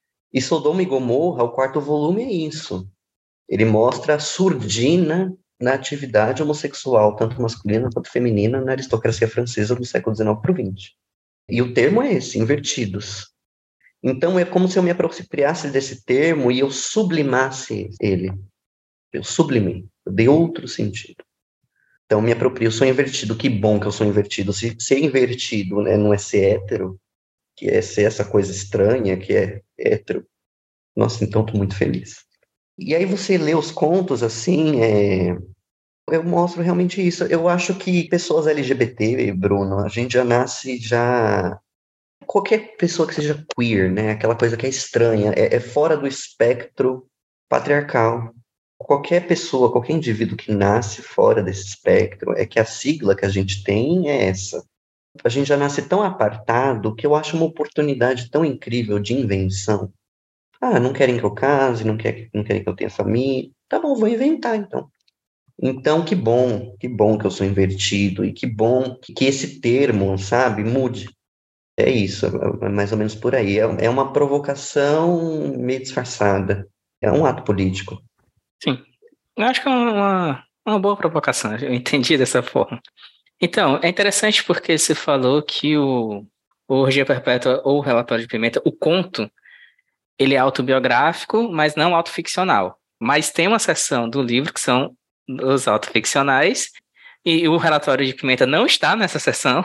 E Sodoma e Gomorra, o quarto volume é isso. Ele mostra a surdina na atividade homossexual, tanto masculina quanto feminina, na aristocracia francesa do século dezenove para o vinte. E o termo é esse, invertidos. Então é como se eu me apropriasse desse termo e eu sublimasse ele. Eu sublimei, eu dei outro sentido. Então me aproprio, eu sou invertido. Que bom que eu sou invertido. Se ser invertido, né, não é ser hétero, que é ser essa coisa estranha que é hétero, nossa, então estou muito feliz. E aí você lê os contos assim, é, eu mostro realmente isso. Eu acho que pessoas L G B T, Bruno, a gente já nasce já. Qualquer pessoa que seja queer, né? Aquela coisa que é estranha, é, é fora do espectro patriarcal. Qualquer pessoa, qualquer indivíduo que nasce fora desse espectro, é que a sigla que a gente tem é essa. A gente já nasce tão apartado que eu acho uma oportunidade tão incrível de invenção. Ah, não querem que eu case, não quer, não querem que eu tenha família. Tá bom, vou inventar então. Então, que bom, que bom que eu sou invertido e que bom que, que esse termo, sabe, mude. É isso, é mais ou menos por aí. É, é uma provocação meio disfarçada. É um ato político. Sim, eu acho que é uma, uma boa provocação, eu entendi dessa forma. Então, é interessante porque você falou que o, o Orgia Perpétua ou o Relatório de Pimenta, o conto, ele é autobiográfico, mas não autoficcional. Mas tem uma seção do livro que são os autoficcionais, e o Relatório de Pimenta não está nessa seção,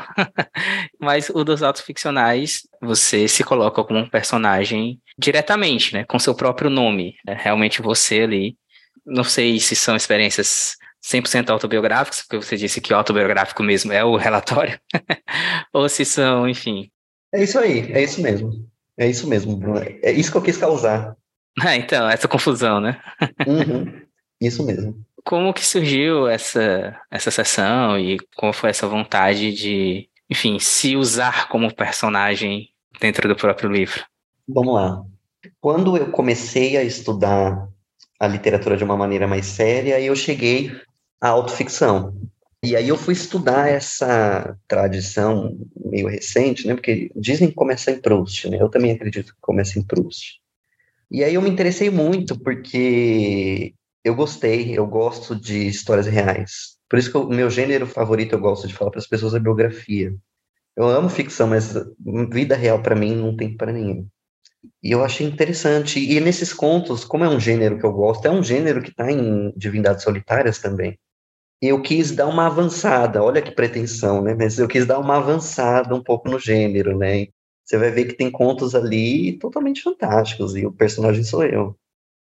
mas o dos autoficcionais você se coloca como um personagem diretamente, né, com seu próprio nome, é realmente você ali. Não sei se são experiências cem por cento autobiográficas, porque você disse que autobiográfico mesmo é o relatório, ou se são, enfim. É isso aí, é isso mesmo. É isso mesmo, Bruno. É isso que eu quis causar. Ah, então, essa confusão, né? Uhum, isso mesmo. Como que surgiu essa, essa sessão e como foi essa vontade de, enfim, se usar como personagem dentro do próprio livro? Vamos lá. Quando eu comecei a estudar a literatura de uma maneira mais séria, eu cheguei à autoficção. E aí eu fui estudar essa tradição meio recente, né? Porque dizem que começa em Proust, né? Eu também acredito que começa em Proust. E aí eu me interessei muito porque eu gostei, eu gosto de histórias reais. Por isso que o meu gênero favorito eu gosto de falar para as pessoas é biografia. Eu amo ficção, mas vida real para mim não tem para ninguém. E eu achei interessante. E nesses contos, como é um gênero que eu gosto, é um gênero que está em Divindades Solitárias também. Eu quis dar uma avançada, olha que pretensão, né? Mas eu quis dar uma avançada um pouco no gênero, né? Você vai ver que tem contos ali totalmente fantásticos e o personagem sou eu.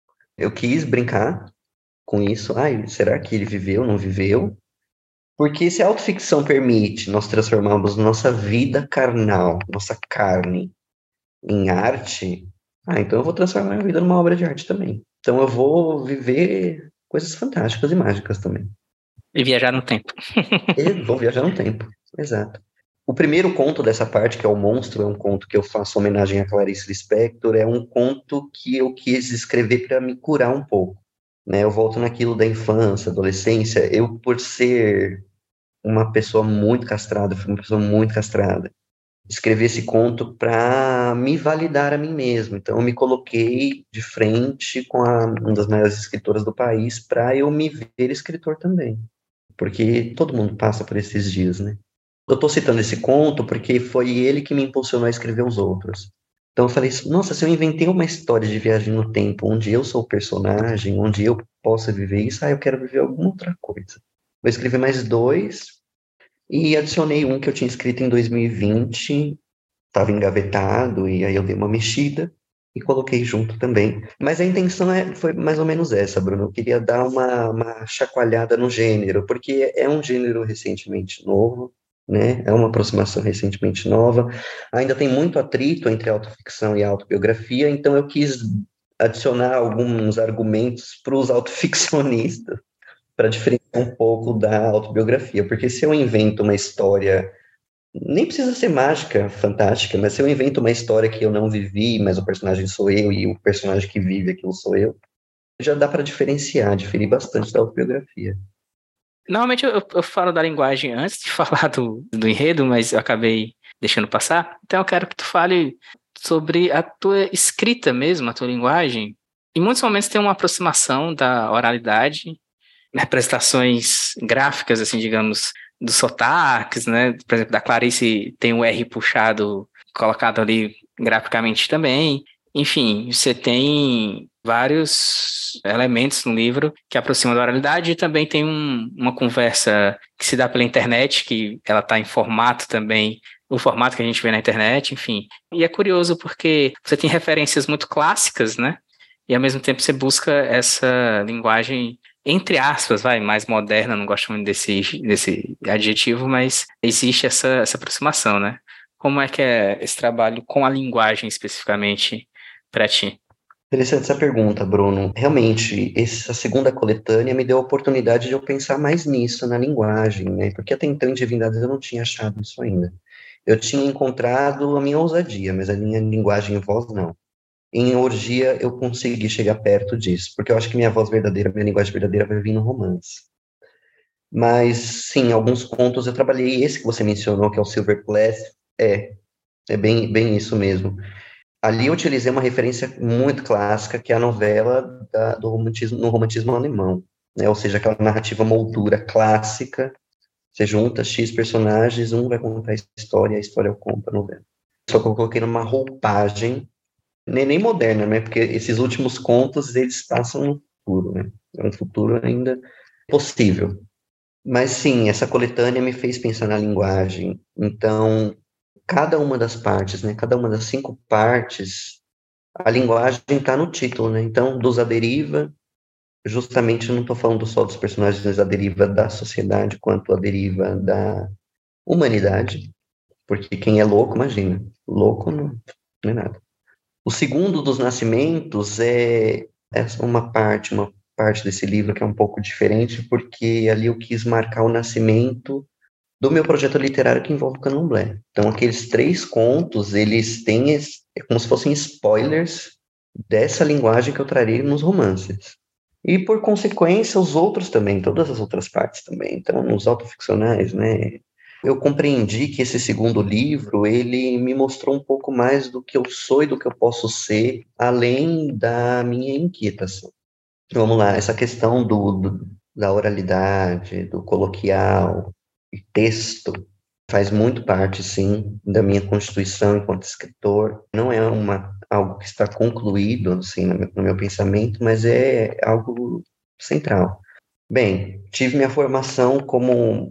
Eu quis brincar com isso. Ai, será que ele viveu, não viveu? Porque se a autoficção permite nós transformarmos nossa vida carnal, nossa carne, em arte, ah, então eu vou transformar minha vida numa obra de arte também. Então eu vou viver coisas fantásticas e mágicas também. E viajar no tempo. E vou viajar no tempo. Exato. O primeiro conto dessa parte, que é o Monstro, é um conto que eu faço homenagem a Clarice Lispector, é um conto que eu quis escrever para me curar um pouco, né? Eu volto naquilo da infância, adolescência, eu por ser uma pessoa muito castrada, fui uma pessoa muito castrada, escrevi esse conto para me validar a mim mesmo. Então eu me coloquei de frente com a, uma das maiores escritoras do país para eu me ver escritor também, porque todo mundo passa por esses dias, né? Eu estou citando esse conto porque foi ele que me impulsionou a escrever os outros. Então eu falei, nossa, se eu inventei uma história de viagem no tempo, onde eu sou o personagem, onde eu possa viver isso, ah, eu quero viver alguma outra coisa. Vou escrever mais dois e adicionei um que eu tinha escrito em dois mil e vinte, estava engavetado, e aí eu dei uma mexida e coloquei junto também. Mas a intenção é, foi mais ou menos essa, Bruno. Eu queria dar uma, uma chacoalhada no gênero, porque é um gênero recentemente novo, né? É uma aproximação recentemente nova. Ainda tem muito atrito entre autoficção e autobiografia, então eu quis adicionar alguns argumentos para os autoficcionistas, para diferenciar um pouco da autobiografia, porque se eu invento uma história, nem precisa ser mágica, fantástica, mas se eu invento uma história que eu não vivi, mas o personagem sou eu e o personagem que vive aquilo sou eu, já dá para diferenciar, diferir bastante da autobiografia. Normalmente eu, eu falo da linguagem antes de falar do, do enredo, mas eu acabei deixando passar. Então eu quero que tu fale sobre a tua escrita mesmo, a tua linguagem. Em muitos momentos tem uma aproximação da oralidade, representações gráficas, assim, digamos, dos sotaques, né? Por exemplo, da Clarice tem o R puxado, colocado ali graficamente também. Enfim, você tem vários elementos no livro que aproximam da oralidade e também tem um, uma conversa que se dá pela internet, que ela está em formato também, o formato que a gente vê na internet, enfim. E é curioso porque você tem referências muito clássicas, né? e ao mesmo tempo você busca essa linguagem, entre aspas, vai, mais moderna, não gosto muito desse, desse adjetivo, mas existe essa, essa aproximação, né? Como é que é esse trabalho com a linguagem especificamente para ti? Interessante essa pergunta, Bruno. Realmente, essa segunda coletânea me deu a oportunidade de eu pensar mais nisso, na linguagem, né? Porque até então em Divindades eu não tinha achado isso ainda. Eu tinha encontrado a minha ousadia, mas a minha linguagem e voz não. Em Orgia eu consegui chegar perto disso, porque eu acho que minha voz verdadeira, minha linguagem verdadeira vai vir no romance. Mas, sim, alguns contos eu trabalhei, esse que você mencionou, que é o Silver Plath, é, é bem, bem isso mesmo. Ali eu utilizei uma referência muito clássica, que é a novela da- do romantismo, no romantismo alemão, né? Ou seja, aquela narrativa moldura clássica, você junta X personagens, um vai contar a história, a história conta a novela. Só que eu coloquei numa roupagem, nem, nem moderna, né? Porque esses últimos contos, eles passam no futuro, né? É um futuro ainda possível. Mas sim, essa coletânea me fez pensar na linguagem. Então, cada uma das partes, né? Cada uma das cinco partes, a linguagem está no título, né? Então, dos A Deriva, justamente eu não estou falando só dos personagens da deriva da sociedade, quanto a deriva da humanidade, porque quem é louco, imagina, louco não, não é nada. O segundo dos nascimentos é, é uma parte, uma parte desse livro que é um pouco diferente, porque ali eu quis marcar o nascimento do meu projeto literário que envolve o Candomblé. Então, aqueles três contos, eles têm, é como se fossem spoilers dessa linguagem que eu trarei nos romances. E, por consequência, os outros também, todas as outras partes também. Então, nos autoficcionais, né? Eu compreendi que esse segundo livro, ele me mostrou um pouco mais do que eu sou e do que eu posso ser, além da minha inquietação. Vamos lá, essa questão do, do da oralidade, do coloquial e texto, faz muito parte, sim, da minha constituição enquanto escritor. Não é uma, algo que está concluído, assim, no meu, no meu pensamento, mas é algo central. Bem, tive minha formação como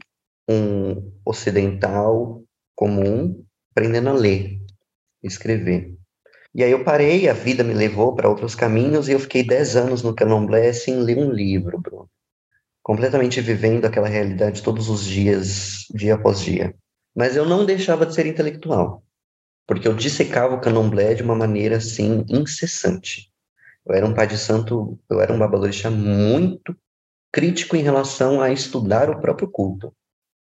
um ocidental comum, aprendendo a ler, escrever. E aí eu parei, a vida me levou para outros caminhos e eu fiquei dez anos no Candomblé sem ler um livro, Bruno. Completamente vivendo aquela realidade todos os dias, dia após dia. Mas eu não deixava de ser intelectual, porque eu dissecava o Candomblé de uma maneira, assim, incessante. Eu era um pai de santo, eu era um babalorixá muito crítico em relação a estudar o próprio culto.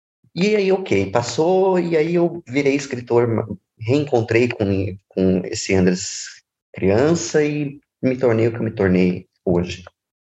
E aí, ok, passou, e aí eu virei escritor, reencontrei com, com esse Andrés criança e me tornei o que eu me tornei hoje.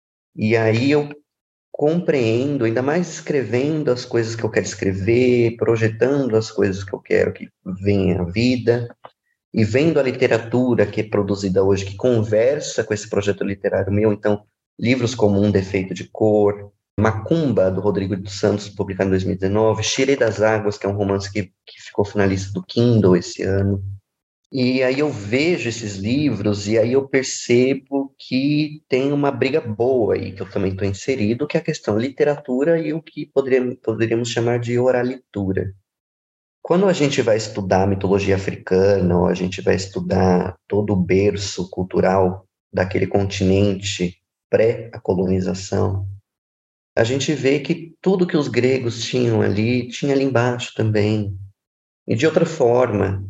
E aí eu compreendo, ainda mais escrevendo as coisas que eu quero escrever, projetando as coisas que eu quero que venha à vida, e vendo a literatura que é produzida hoje, que conversa com esse projeto literário meu, então, livros como Um Defeito de Cor, Macumba, do Rodrigo dos Santos, publicado em dois mil e dezenove, Xirê das Águas, que é um romance que, que ficou finalista do Kindle esse ano, e aí eu vejo esses livros e aí eu percebo que tem uma briga boa aí, que eu também estou inserido, que é a questão literatura e o que poderíamos, poderíamos chamar de oralitura. Quando a gente vai estudar a mitologia africana, ou a gente vai estudar todo o berço cultural daquele continente pré a colonização, a gente vê que tudo que os gregos tinham ali, tinha ali embaixo também. E de outra forma,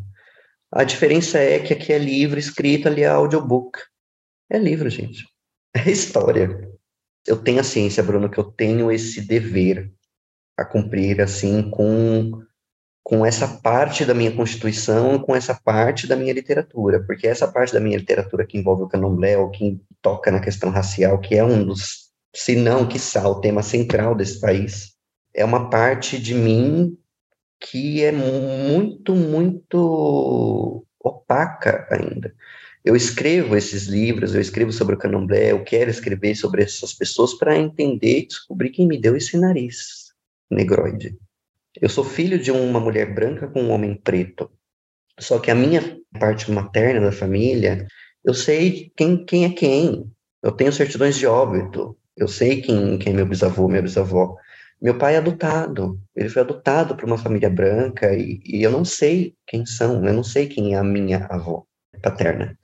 a diferença é que aqui é livro escrito, ali é audiobook. É livro, gente. É história. Eu tenho a ciência, Bruno, que eu tenho esse dever a cumprir, assim, com, com essa parte da minha constituição, com essa parte da minha literatura, porque essa parte da minha literatura que envolve o candomblé, ou que toca na questão racial, que é um dos, se não, quiçá, o tema central desse país, é uma parte de mim que é muito, muito opaca ainda. Eu escrevo esses livros, eu escrevo sobre o candomblé, eu quero escrever sobre essas pessoas para entender e descobrir quem me deu esse nariz negroide. Eu sou filho de uma mulher branca com um homem preto, só que a minha parte materna da família, eu sei quem, quem é quem. Eu tenho certidões de óbito, eu sei quem, quem é meu bisavô, minha bisavó. Meu pai é adotado, ele foi adotado por uma família branca e, e eu não sei quem são, eu não sei quem é a minha avó paterna.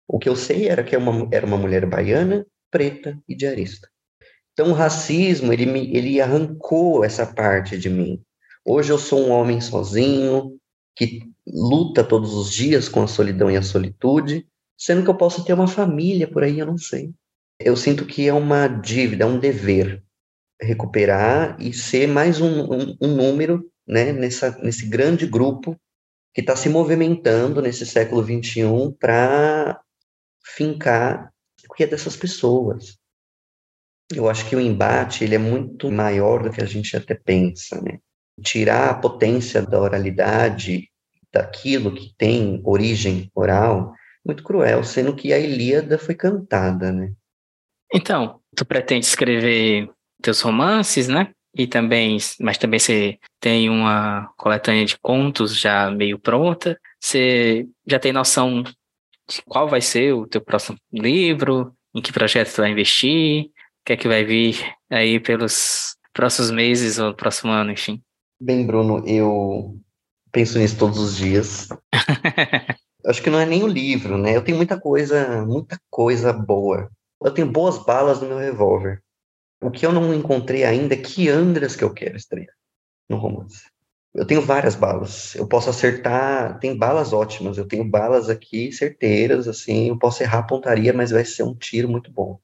O que eu sei era que é uma, era uma mulher baiana, preta e diarista. Então, o racismo, ele, me, ele arrancou essa parte de mim. Hoje eu sou um homem sozinho, que luta todos os dias com a solidão e a solitude, sendo que eu posso ter uma família por aí, eu não sei. Eu sinto que é uma dívida, é um dever recuperar e ser mais um, um, um número, né, nessa, nesse grande grupo que está se movimentando nesse século vinte e um para fincar o que é dessas pessoas. Eu acho que o embate ele é muito maior do que a gente até pensa, né? Tirar a potência da oralidade, daquilo que tem origem oral, muito cruel, sendo que a Ilíada foi cantada, né? Então, tu pretende escrever teus romances, né? E também, mas também você tem uma coletânea de contos já meio pronta. Você já tem noção de qual vai ser o teu próximo livro? Em que projeto tu vai investir? O que é que vai vir aí pelos próximos meses ou próximo ano, enfim? Bem, Bruno, eu penso nisso todos os dias. Acho que não é nem o livro, né? Eu tenho muita coisa, muita coisa boa. Eu tenho boas balas no meu revólver. O que eu não encontrei ainda é que Andras que eu quero estrear no romance. Eu tenho várias balas. Eu posso acertar. Tem balas ótimas. Eu tenho balas aqui certeiras, assim. Eu posso errar a pontaria, mas vai ser um tiro muito bom.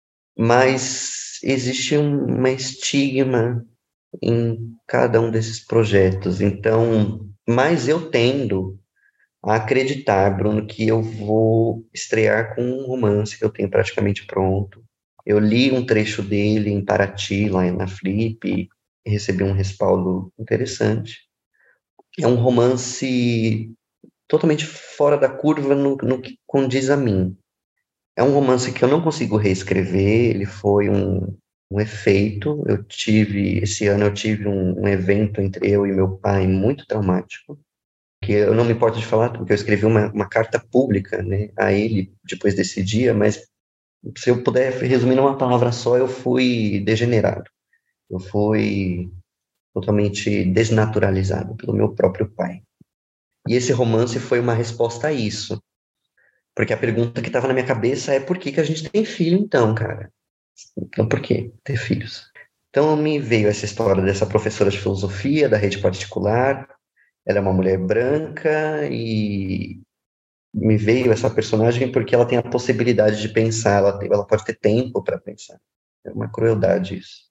Mas existe um, uma estigma em cada um desses projetos. Então, mas eu tendo a acreditar, Bruno, que eu vou estrear com um romance que eu tenho praticamente pronto. Eu li um trecho dele em Paraty, lá na Flip, e recebi um respaldo interessante. É um romance totalmente fora da curva no, no que condiz a mim. É um romance que eu não consigo reescrever, ele foi um, um efeito. Eu tive, esse ano eu tive um, um evento entre eu e meu pai muito traumático, que eu não me importo de falar, porque eu escrevi uma, uma carta pública, né, a ele depois desse dia, mas se eu puder resumir numa palavra só, eu fui degenerado. Eu fui totalmente desnaturalizado pelo meu próprio pai. E esse romance foi uma resposta a isso. Porque a pergunta que estava na minha cabeça é por que que a gente tem filho então, cara? Então por que ter filhos? Então me veio essa história dessa professora de filosofia da rede particular. Ela é uma mulher branca e me veio essa personagem porque ela tem a possibilidade de pensar, ela, tem, ela pode ter tempo para pensar. É uma crueldade isso.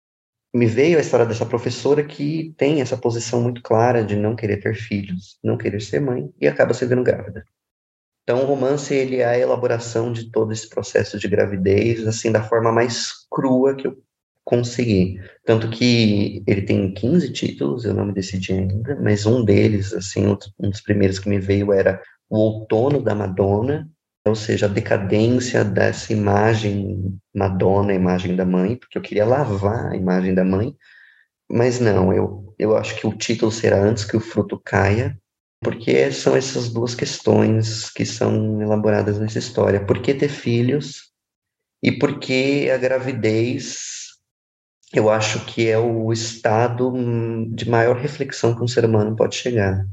Me veio a história dessa professora que tem essa posição muito clara de não querer ter filhos, não querer ser mãe e acaba se vendo grávida. Então, o romance ele é a elaboração de todo esse processo de gravidez, assim, da forma mais crua que eu consegui. Tanto que ele tem quinze títulos, eu não me decidi ainda, mas um deles, assim, um dos primeiros que me veio era O Outono da Madonna, ou seja, a decadência dessa imagem Madonna, a imagem da mãe, porque eu queria lavar a imagem da mãe, mas não, eu, eu acho que o título será Antes que o Fruto Caia, porque são essas duas questões que são elaboradas nessa história. Por que ter filhos e por que a gravidez, eu acho que é o estado de maior reflexão que um ser humano pode chegar.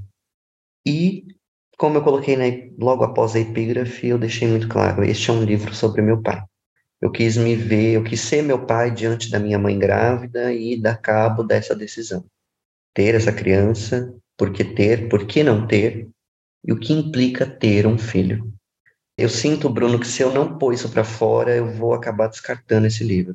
E, como eu coloquei na, logo após a epígrafe, eu deixei muito claro, este é um livro sobre meu pai. Eu quis me ver, eu quis ser meu pai diante da minha mãe grávida e dar cabo dessa decisão. Ter essa criança, por que ter, por que não ter, e o que implica ter um filho. Eu sinto, Bruno, que se eu não pôr isso para fora, eu vou acabar descartando esse livro.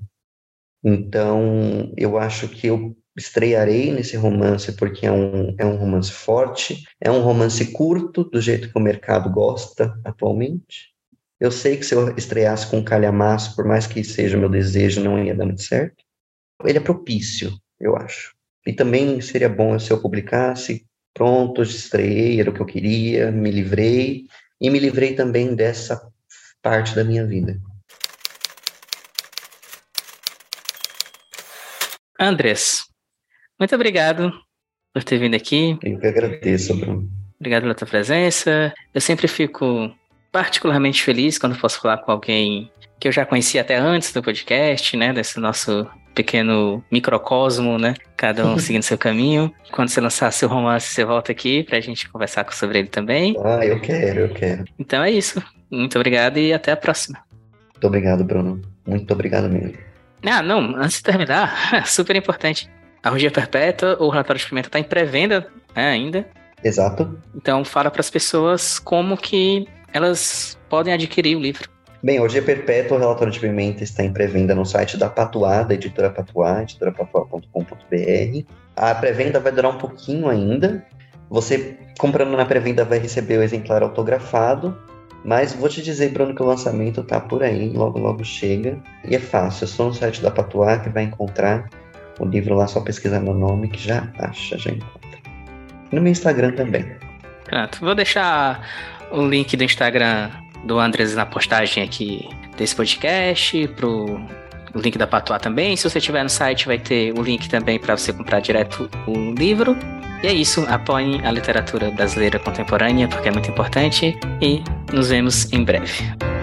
Então, eu acho que eu estrearei nesse romance porque é um, é um romance forte, é um romance curto, do jeito que o mercado gosta atualmente. Eu sei que se eu estreasse com um calhamaço, por mais que seja meu desejo, não ia dar muito certo. Ele é propício, eu acho. E também seria bom se eu publicasse, pronto, estreiei, era o que eu queria, me livrei, e me livrei também dessa parte da minha vida. Andrés, muito obrigado por ter vindo aqui. Eu que agradeço, Bruno. Obrigado pela tua presença. Eu sempre fico particularmente feliz quando posso falar com alguém que eu já conhecia até antes do podcast, né? Desse nosso pequeno microcosmo, né? Cada um seguindo seu caminho. Quando você lançar seu romance, você volta aqui pra gente conversar sobre ele também. Ah, eu quero, eu quero. Então é isso. Muito obrigado e até a próxima. Muito obrigado, Bruno. Muito obrigado mesmo. Ah, não, antes de terminar, super importante. A Orgia Perpétua, o Relatório de Pimenta, está em pré-venda, né, ainda. Exato. Então fala para as pessoas como que elas podem adquirir o livro. Bem, Orgia Perpétua, o Relatório de Pimenta está em pré-venda no site da Patuá, da editora Patuá, editora patuá ponto com ponto b r. A pré-venda vai durar um pouquinho ainda. Você, comprando na pré-venda, vai receber o exemplar autografado. Mas vou te dizer, Bruno, que o lançamento tá por aí, logo, logo chega. E é fácil, é só no site da Patuá que vai encontrar o livro lá, só pesquisar meu nome que já acha, já encontra. No meu Instagram também. Pronto, vou deixar o link do Instagram do Andres na postagem aqui desse podcast, pro o link da Patuá também. Se você estiver no site, vai ter o link também para você comprar direto o livro. E é isso, apoiem a literatura brasileira contemporânea, porque é muito importante, e nos vemos em breve.